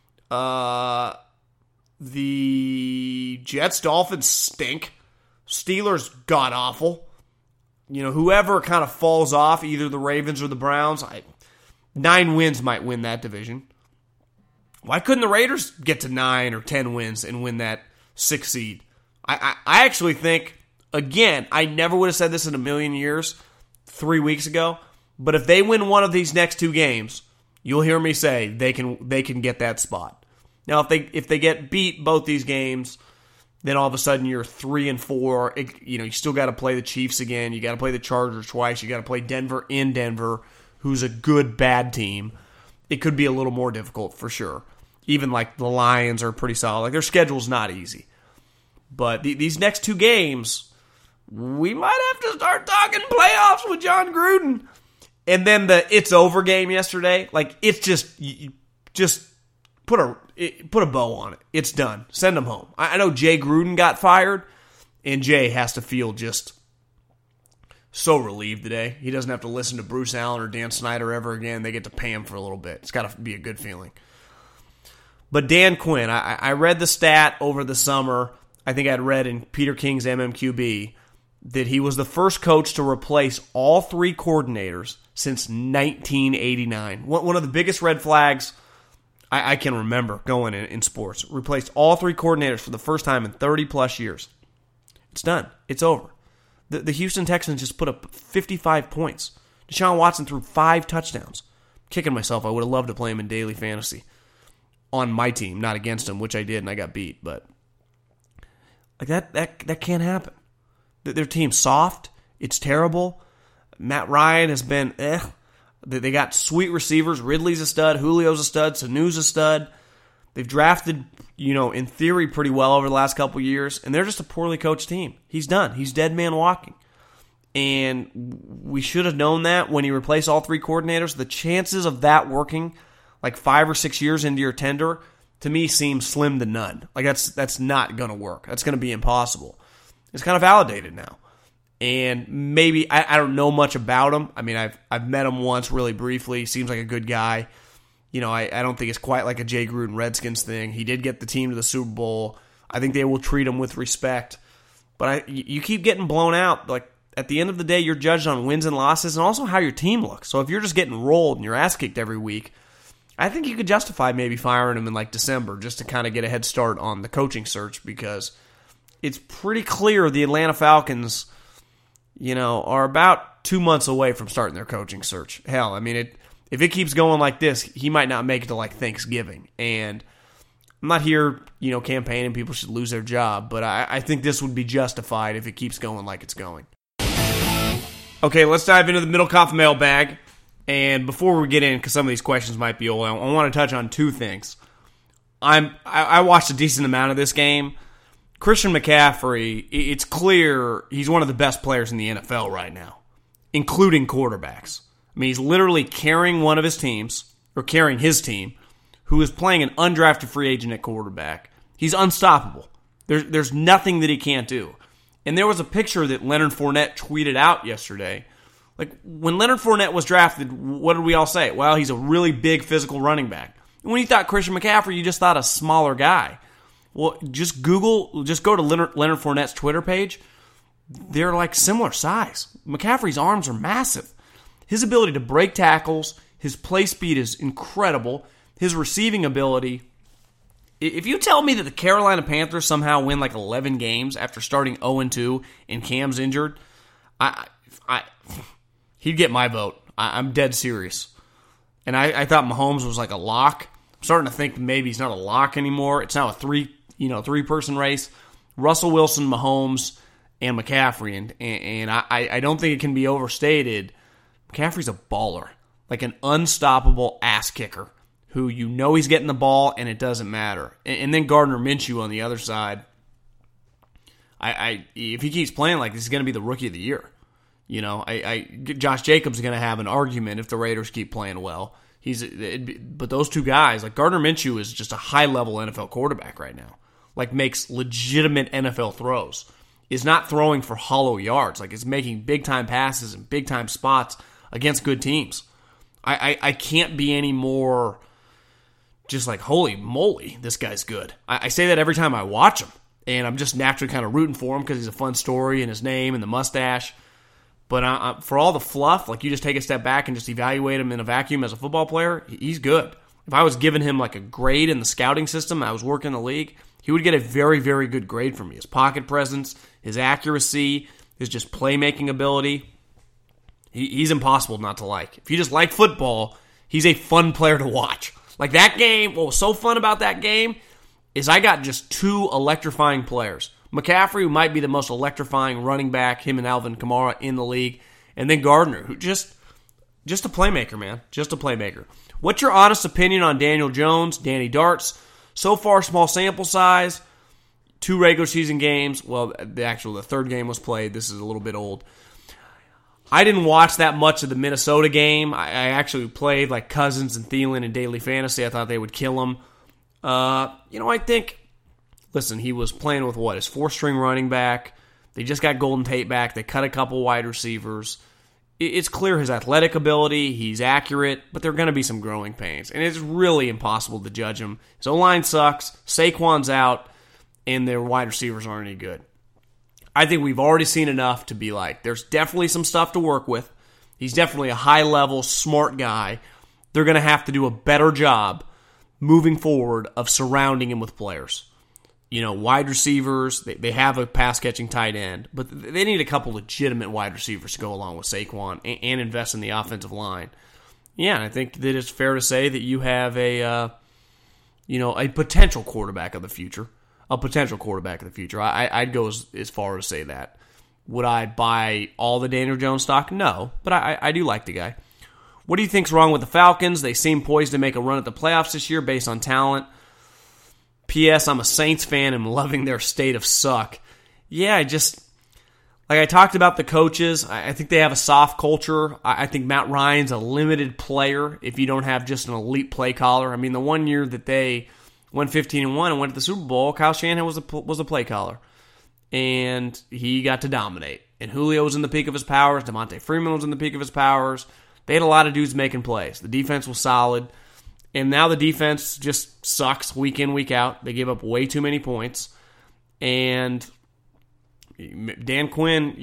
The Jets, Dolphins stink. Steelers, god-awful. Whoever kind of falls off, either the Ravens or the Browns, 9 wins might win that division. Why couldn't the Raiders get to 9 or 10 wins and win that 6th seed? I actually think, again, I never would have said this in a million years 3 weeks ago, but if they win one of these next 2 games, you'll hear me say they can get that spot. Now, if they get beat both these games, then all of a sudden you're 3-4. You still got to play the Chiefs again. You got to play the Chargers twice. You got to play Denver in Denver, who's a good bad team. It could be a little more difficult for sure. Even like the Lions are pretty solid. Like their schedule's not easy. But these next 2 games, we might have to start talking playoffs with John Gruden. And then the it's over game yesterday, like it's just put a bow on it. It's done. Send them home. I know Jay Gruden got fired, and Jay has to feel just so relieved today. He doesn't have to listen to Bruce Allen or Dan Snyder ever again. They get to pay him for a little bit. It's got to be a good feeling. But Dan Quinn, I read the stat over the summer. I think I'd read in Peter King's MMQB that he was the first coach to replace all 3 coordinators since 1989. One of the biggest red flags I can remember going in sports. Replaced all 3 coordinators for the first time in 30-plus years. It's done. It's over. The Houston Texans just put up 55 points. Deshaun Watson threw 5 touchdowns. Kicking myself. I would have loved to play him in daily fantasy. On my team, not against him, which I did, and I got beat. But like that can't happen. Their team's soft. It's terrible. Matt Ryan has been They got sweet receivers. Ridley's a stud. Julio's a stud. Sanu's a stud. They've drafted, in theory, pretty well over the last couple of years, and they're just a poorly coached team. He's done. He's dead man walking. And we should have known that when he replaced all 3 coordinators. The chances of that working like 5 or 6 years into your tender, to me, seems slim to none. Like that's not going to work. That's going to be impossible. It's kind of validated now. And maybe, I don't know much about him. I mean, I've met him once really briefly. Seems like a good guy. I don't think it's quite like a Jay Gruden Redskins thing. He did get the team to the Super Bowl. I think they will treat him with respect. But you keep getting blown out. Like, at the end of the day, you're judged on wins and losses and also how your team looks. So if you're just getting rolled and your ass kicked every week, I think you could justify maybe firing him in like December just to kind of get a head start on the coaching search, because it's pretty clear the Atlanta Falcons, are about 2 months away from starting their coaching search. Hell, I mean, if it keeps going like this, he might not make it to like Thanksgiving. And I'm not here, campaigning people should lose their job, but I think this would be justified if it keeps going like it's going. Okay, let's dive into the Middlecoff mailbag. And before we get in, because some of these questions might be old, I want to touch on 2 things. I watched a decent amount of this game. Christian McCaffrey, it's clear he's one of the best players in the NFL right now, including quarterbacks. I mean, he's literally carrying one of his teams, or carrying his team, who is playing an undrafted free agent at quarterback. He's unstoppable. There's nothing that he can't do. And there was a picture that Leonard Fournette tweeted out yesterday. Like, when Leonard Fournette was drafted, what did we all say? Well, he's a really big physical running back. And when you thought Christian McCaffrey, you just thought a smaller guy. Well, just go to Leonard Fournette's Twitter page. They're like similar size. McCaffrey's arms are massive. His ability to break tackles, his play speed is incredible. His receiving ability. If you tell me that the Carolina Panthers somehow win like 11 games after starting 0-2 and Cam's injured, he'd get my vote. I'm dead serious. And I thought Mahomes was like a lock. I'm starting to think maybe he's not a lock anymore. It's now a three-person race. Russell Wilson, Mahomes, and McCaffrey. And I don't think it can be overstated. McCaffrey's a baller. Like an unstoppable ass kicker who he's getting the ball and it doesn't matter. And then Gardner Minshew on the other side. If he keeps playing like this, he's going to be the rookie of the year. Josh Jacobs is going to have an argument if the Raiders keep playing well. But those 2 guys, like Gardner Minshew is just a high-level NFL quarterback right now. Like, makes legitimate NFL throws. Is not throwing for hollow yards. Like, is making big-time passes and big-time spots against good teams. I can't be any more just like, holy moly, this guy's good. I say that every time I watch him. And I'm just naturally kind of rooting for him because he's a fun story and his name and the mustache. But for all the fluff, like you just take a step back and just evaluate him in a vacuum as a football player, he's good. If I was giving him like a grade in the scouting system, I was working in the league, he would get a very, very good grade from me. His pocket presence, his accuracy, his just playmaking ability, he's impossible not to like. If you just like football, he's a fun player to watch. Like that game, what was so fun about that game is I got just two electrifying players. McCaffrey, who might be the most electrifying running back, him and Alvin Kamara in the league, and then Gardner, who just a playmaker, man. Just a playmaker. What's your honest opinion on Daniel Jones, Danny Darts? So far, small sample size, 2 regular season games. Well, the third game was played. This is a little bit old. I didn't watch that much of the Minnesota game. I actually played like Cousins and Thielen in daily fantasy. I thought they would kill him. I think, listen, he was playing with his 4th-string running back. They just got Golden Tate back. They cut a couple wide receivers. It's clear his athletic ability. He's accurate, but there are going to be some growing pains. And it's really impossible to judge him. His O-line sucks. Saquon's out, and their wide receivers aren't any good. I think we've already seen enough to be like, there's definitely some stuff to work with. He's definitely a high-level, smart guy. They're going to have to do a better job moving forward of surrounding him with players. Wide receivers, they have a pass-catching tight end, but they need a couple legitimate wide receivers to go along with Saquon and invest in the offensive line. Yeah, and I think that it's fair to say that you have a potential quarterback of the future. I'd go as far as say that. Would I buy all the Daniel Jones stock? No, but I do like the guy. What do you think's wrong with the Falcons? They seem poised to make a run at the playoffs this year based on talent. P.S. I'm a Saints fan and loving their state of suck. Yeah, I talked about the coaches. I think they have a soft culture. I think Matt Ryan's a limited player if you don't have just an elite play caller. I mean, the one year that they went 15-1 and went to the Super Bowl, Kyle Shanahan was a play caller. And he got to dominate. And Julio was in the peak of his powers. Devontae Freeman was in the peak of his powers. They had a lot of dudes making plays. The defense was solid. And now the defense just sucks week in, week out. They give up way too many points. And Dan Quinn,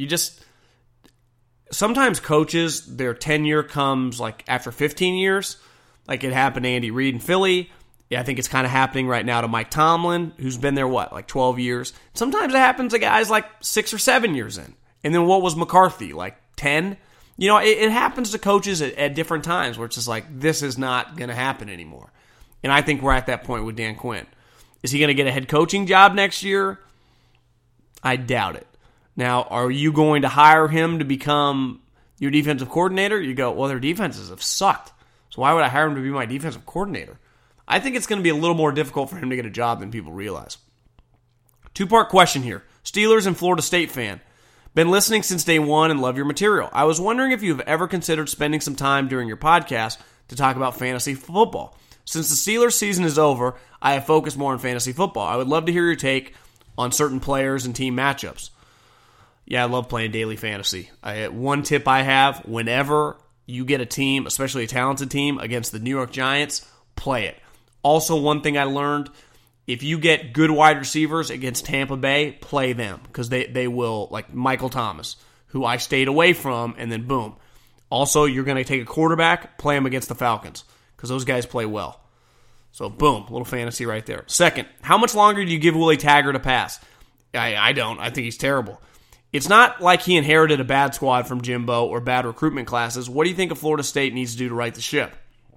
sometimes coaches, their tenure comes like after 15 years. Like it happened to Andy Reid in Philly. Yeah, I think it's kind of happening right now to Mike Tomlin, who's been there, 12 years. Sometimes it happens to guys like 6 or 7 years in. And then what was McCarthy, like 10? It happens to coaches at different times where it's just like, this is not going to happen anymore. And I think we're at that point with Dan Quinn. Is he going to get a head coaching job next year? I doubt it. Now, are you going to hire him to become your defensive coordinator? You go, well, their defenses have sucked. So why would I hire him to be my defensive coordinator? I think it's going to be a little more difficult for him to get a job than people realize. 2-part question here. Steelers and Florida State fan. Been listening since day one and love your material. I was wondering if you've ever considered spending some time during your podcast to talk about fantasy football. Since the Steelers season is over, I have focused more on fantasy football. I would love to hear your take on certain players and team matchups. Yeah, I love playing daily fantasy. One tip I have, whenever you get a team, especially a talented team, against the New York Giants, play it. Also, one thing I learned, if you get good wide receivers against Tampa Bay, play them, because they will, like Michael Thomas, who I stayed away from, and then boom. Also, you're going to take a quarterback, play him against the Falcons, because those guys play well. So, boom, a little fantasy right there. Second, how much longer do you give Willie Taggart a pass? I don't. I think he's terrible. It's not like he inherited a bad squad from Jimbo or bad recruitment classes. What do you think of Florida State needs to do to right the ship?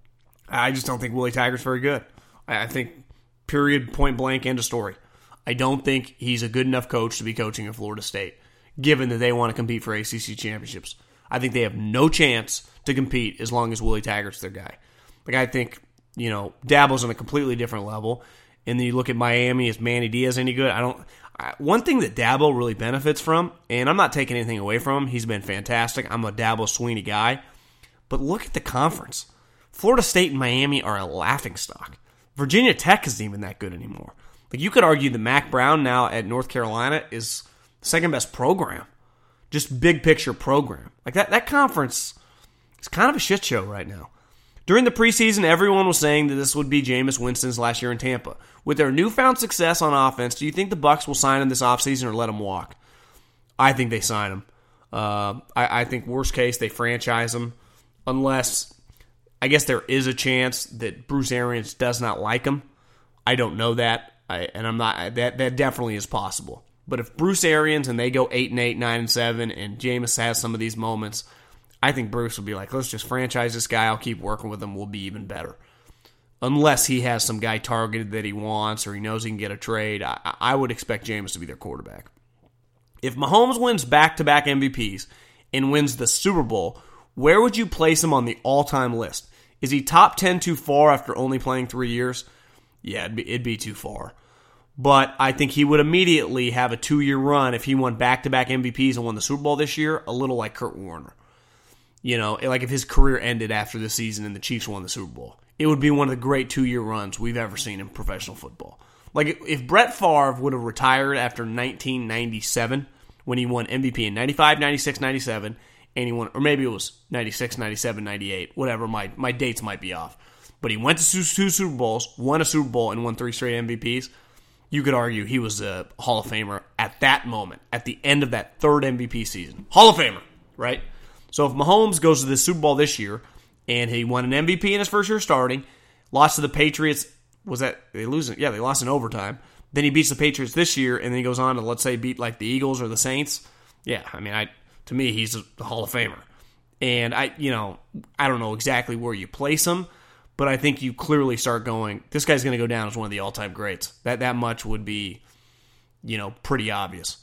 I just don't think Willie Taggart's very good. I think, period, point blank, end of story. I don't think he's a good enough coach to be coaching at Florida State, given that they want to compete for ACC championships. I think they have no chance to compete as long as Willie Taggart's their guy. Like, I think, Dabo's on a completely different level. And then you look at Miami, is Manny Diaz any good? One thing that Dabo really benefits from, and I'm not taking anything away from him, he's been fantastic. I'm a Dabo Sweeney guy. But look at the conference. Florida State and Miami are a laughingstock. Virginia Tech isn't even that good anymore. Like, you could argue that Mac Brown now at North Carolina is the second best program. Just big picture program. Like, that conference is kind of a shit show right now. During the preseason, everyone was saying that this would be Jameis Winston's last year in Tampa. With their newfound success on offense, do you think the Bucs will sign him this offseason or let him walk? I think they sign him. I think worst case, they franchise him, unless I guess there is a chance that Bruce Arians does not like him. I don't know that, and I'm not. That definitely is possible. But if Bruce Arians and they go 8-8, 9-7, and Jameis has some of these moments, I think Bruce will be like, let's just franchise this guy. I'll keep working with him. We'll be even better. Unless he has some guy targeted that he wants or he knows he can get a trade, I would expect Jameis to be their quarterback. If Mahomes wins back-to-back MVPs and wins the Super Bowl, where would you place him on the all-time list? Is he top 10 too far after only playing 3 years? Yeah, it'd be too far. But I think he would immediately have a 2-year run if he won back-to-back MVPs and won the Super Bowl this year, a little like Kurt Warner. You know, like if his career ended after the season and the Chiefs won the Super Bowl. It would be one of the great 2-year runs we've ever seen in professional football. Like if Brett Favre would have retired after 1997 when he won MVP in 95, 96, 97, and he won, or maybe it was 96, 97, 98, whatever, my dates might be off. But he went to 2 Super Bowls, won a Super Bowl, and won 3 straight MVPs. You could argue he was a Hall of Famer at that moment, at the end of that 3rd MVP season. Hall of Famer, right? So if Mahomes goes to the Super Bowl this year, and he won an MVP in his first year starting, lost to the Patriots, they lost in overtime. Then he beats the Patriots this year, and then he goes on to, let's say, beat like the Eagles or the Saints. Yeah, I mean, to me, he's a Hall of Famer. And I don't know exactly where you place him, but I think you clearly start going, this guy's going to go down as one of the all-time greats. That much would be, pretty obvious.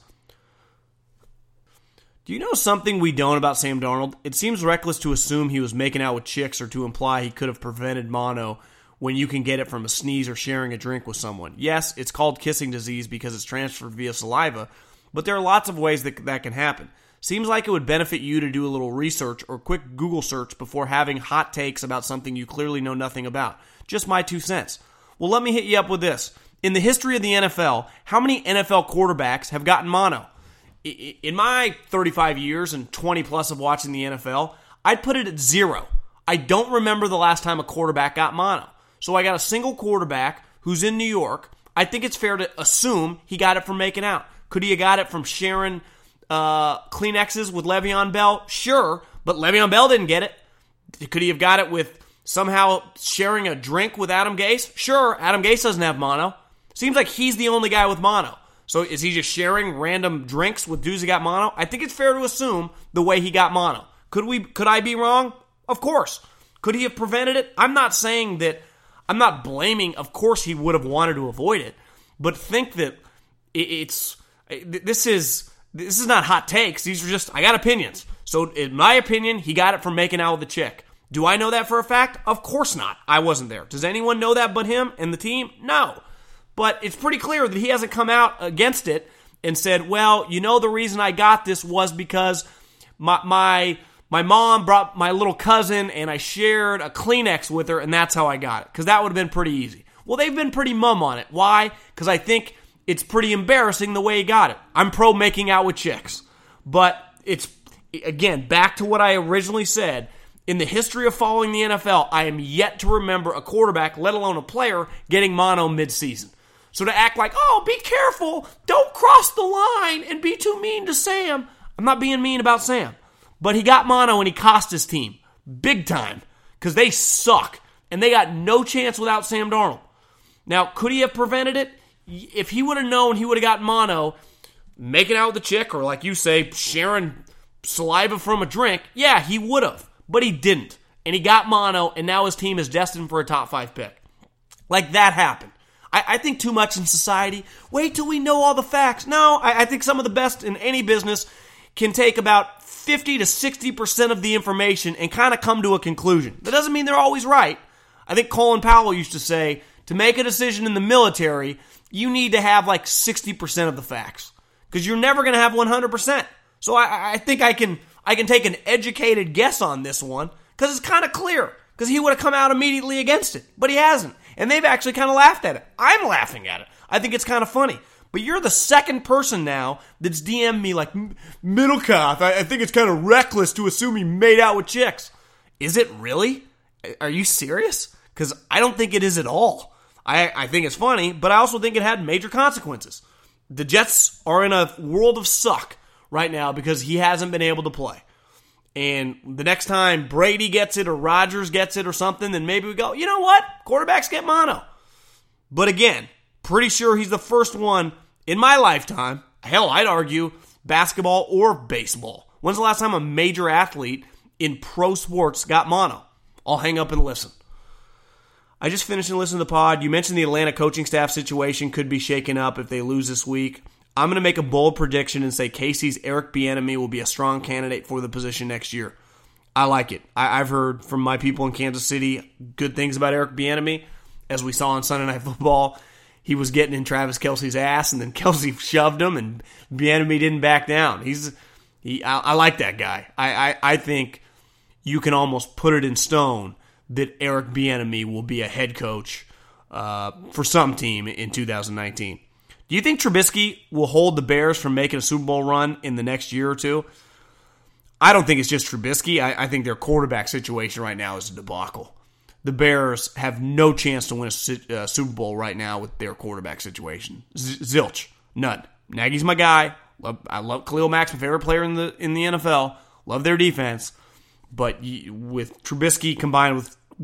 Do you know something we don't about Sam Darnold? It seems reckless to assume he was making out with chicks or to imply he could have prevented mono when you can get it from a sneeze or sharing a drink with someone. Yes, it's called kissing disease because it's transferred via saliva, but there are lots of ways that can happen. Seems like it would benefit you to do a little research or quick Google search before having hot takes about something you clearly know nothing about. Just my 2 cents. Well, let me hit you up with this. In the history of the NFL, how many NFL quarterbacks have gotten mono? In my 35 years and 20 plus of watching the NFL, I'd put it at 0. I don't remember the last time a quarterback got mono. So I got a single quarterback who's in New York. I think it's fair to assume he got it from making out. Could he have got it from sharing Kleenexes with Le'Veon Bell? Sure, but Le'Veon Bell didn't get it. Could he have got it with somehow sharing a drink with Adam Gase? Sure, Adam Gase doesn't have mono. Seems like he's the only guy with mono. So is he just sharing random drinks with dudes that got mono? I think it's fair to assume the way he got mono. Could I be wrong? Of course. Could he have prevented it? I'm not saying that. I'm not blaming. Of course he would have wanted to avoid it. But think that this is not hot takes. These are just, I got opinions. So in my opinion, he got it from making out with a chick. Do I know that for a fact? Of course not. I wasn't there. Does anyone know that but him and the team? No. But it's pretty clear that he hasn't come out against it and said, well, the reason I got this was because my mom brought my little cousin and I shared a Kleenex with her and that's how I got it. Because that would have been pretty easy. Well, they've been pretty mum on it. Why? Because I think it's pretty embarrassing the way he got it. I'm pro making out with chicks. But it's, again, back to what I originally said. In the history of following the NFL, I am yet to remember a quarterback, let alone a player, getting mono mid-season. So to act like, oh, be careful, don't cross the line and be too mean to Sam. I'm not being mean about Sam. But he got mono and he cost his team. Big time. Because they suck. And they got no chance without Sam Darnold. Now, could he have prevented it? If he would have known he would have got mono, making out with the chick, or like you say, sharing saliva from a drink, yeah, he would have. But he didn't. And he got mono, and now his team is destined for a top 5 pick. Like, that happened. I think too much in society. Wait till we know all the facts. No, I think some of the best in any business can take about 50 to 60% of the information and kind of come to a conclusion. That doesn't mean they're always right. I think Colin Powell used to say, to make a decision in the military, you need to have like 60% of the facts. Because you're never going to have 100%. So I think I can take an educated guess on this one, because it's kind of clear. Because he would have come out immediately against it. But he hasn't. And they've actually kind of laughed at it. I'm laughing at it. I think it's kind of funny. But you're the second person now that's DM'd me like, Middlecoff, I think it's kind of reckless to assume he made out with chicks. Is it really? Are you serious? Because I don't think it is at all. I think it's funny, but I also think it had major consequences. The Jets are in a world of suck right now because he hasn't been able to play. And the next time Brady gets it or Rodgers gets it or something, then maybe we go, you know what? Quarterbacks get mono. But again, pretty sure he's the first one in my lifetime, hell, I'd argue, basketball or baseball. When's the last time a major athlete in pro sports got mono? I'll hang up and listen. I just finished and listened to the pod. You mentioned the Atlanta coaching staff situation could be shaken up if they lose this week. I'm going to make a bold prediction and say Casey's Eric Bieniemy will be a strong candidate for the position next year. I like it. I've heard from my people in Kansas City good things about Eric Bieniemy. As we saw on Sunday Night Football, he was getting in Travis Kelce's ass, and then Kelce shoved him, and Bieniemy didn't back down. I like that guy. I think you can almost put it in stone that Eric Bieniemy will be a head coach for some team in 2019. Do you think Trubisky will hold the Bears from making a Super Bowl run in the next year or two? I don't think it's just Trubisky. I think their quarterback situation right now is a debacle. The Bears have no chance to win a Super Bowl right now with their quarterback situation. Zilch. None. Nagy's my guy. I love Khalil Mack's my favorite player in the NFL. Love their defense. But with Trubisky combined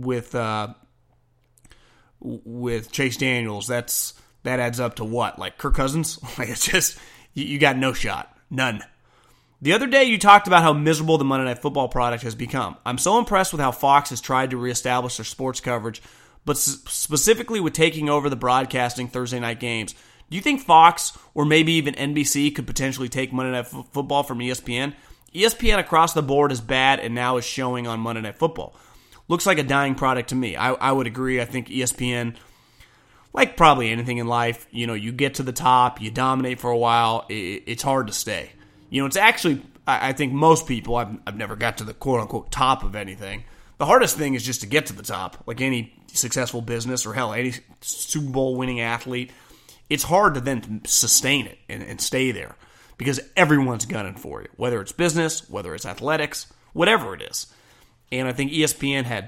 with Chase Daniels, that adds up to what? Like Kirk Cousins? Like it's just, you got no shot. None. The other day you talked about how miserable the Monday Night Football product has become. I'm so impressed with how Fox has tried to reestablish their sports coverage, but specifically with taking over the broadcasting Thursday night games. Do you think Fox or maybe even NBC could potentially take Monday Night Football from ESPN? ESPN across the board is bad and now is showing on Monday Night Football. Looks like a dying product to me. I would agree. I think ESPN, like probably anything in life, you get to the top, you dominate for a while, it's hard to stay. It's actually, I think most people, I've never got to the quote-unquote top of anything. The hardest thing is just to get to the top, like any successful business or hell, any Super Bowl winning athlete. It's hard to then sustain it and stay there because everyone's gunning for you, whether it's business, whether it's athletics, whatever it is. And I think ESPN had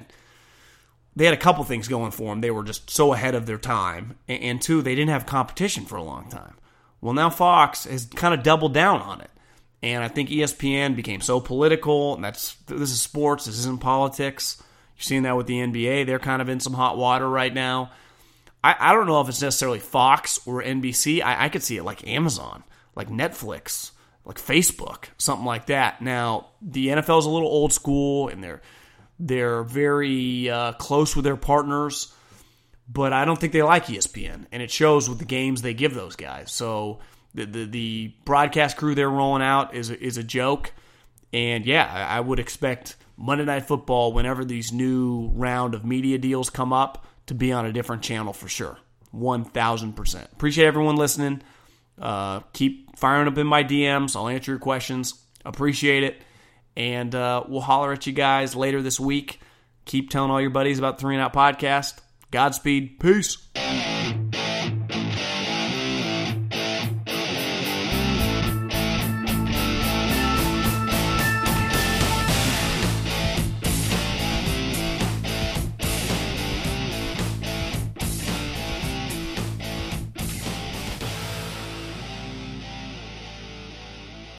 a couple things going for them. They were just so ahead of their time. And two, they didn't have competition for a long time. Well, now Fox has kind of doubled down on it. And I think ESPN became so political. And this is sports. This isn't politics. You're seeing that with the NBA. They're kind of in some hot water right now. I don't know if it's necessarily Fox or NBC. I could see it like Amazon, like Netflix, like Facebook, something like that. Now, the NFL is a little old school, and they're very close with their partners, but I don't think they like ESPN, and it shows with the games they give those guys. So the broadcast crew they're rolling out is a joke, and yeah, I would expect Monday Night Football, whenever these new round of media deals come up, to be on a different channel for sure. 1,000%. Appreciate everyone listening. Keep firing up in my DMs. I'll answer your questions. Appreciate it. And we'll holler at you guys later this week. Keep telling all your buddies about the 3 and Out podcast. Godspeed. Peace.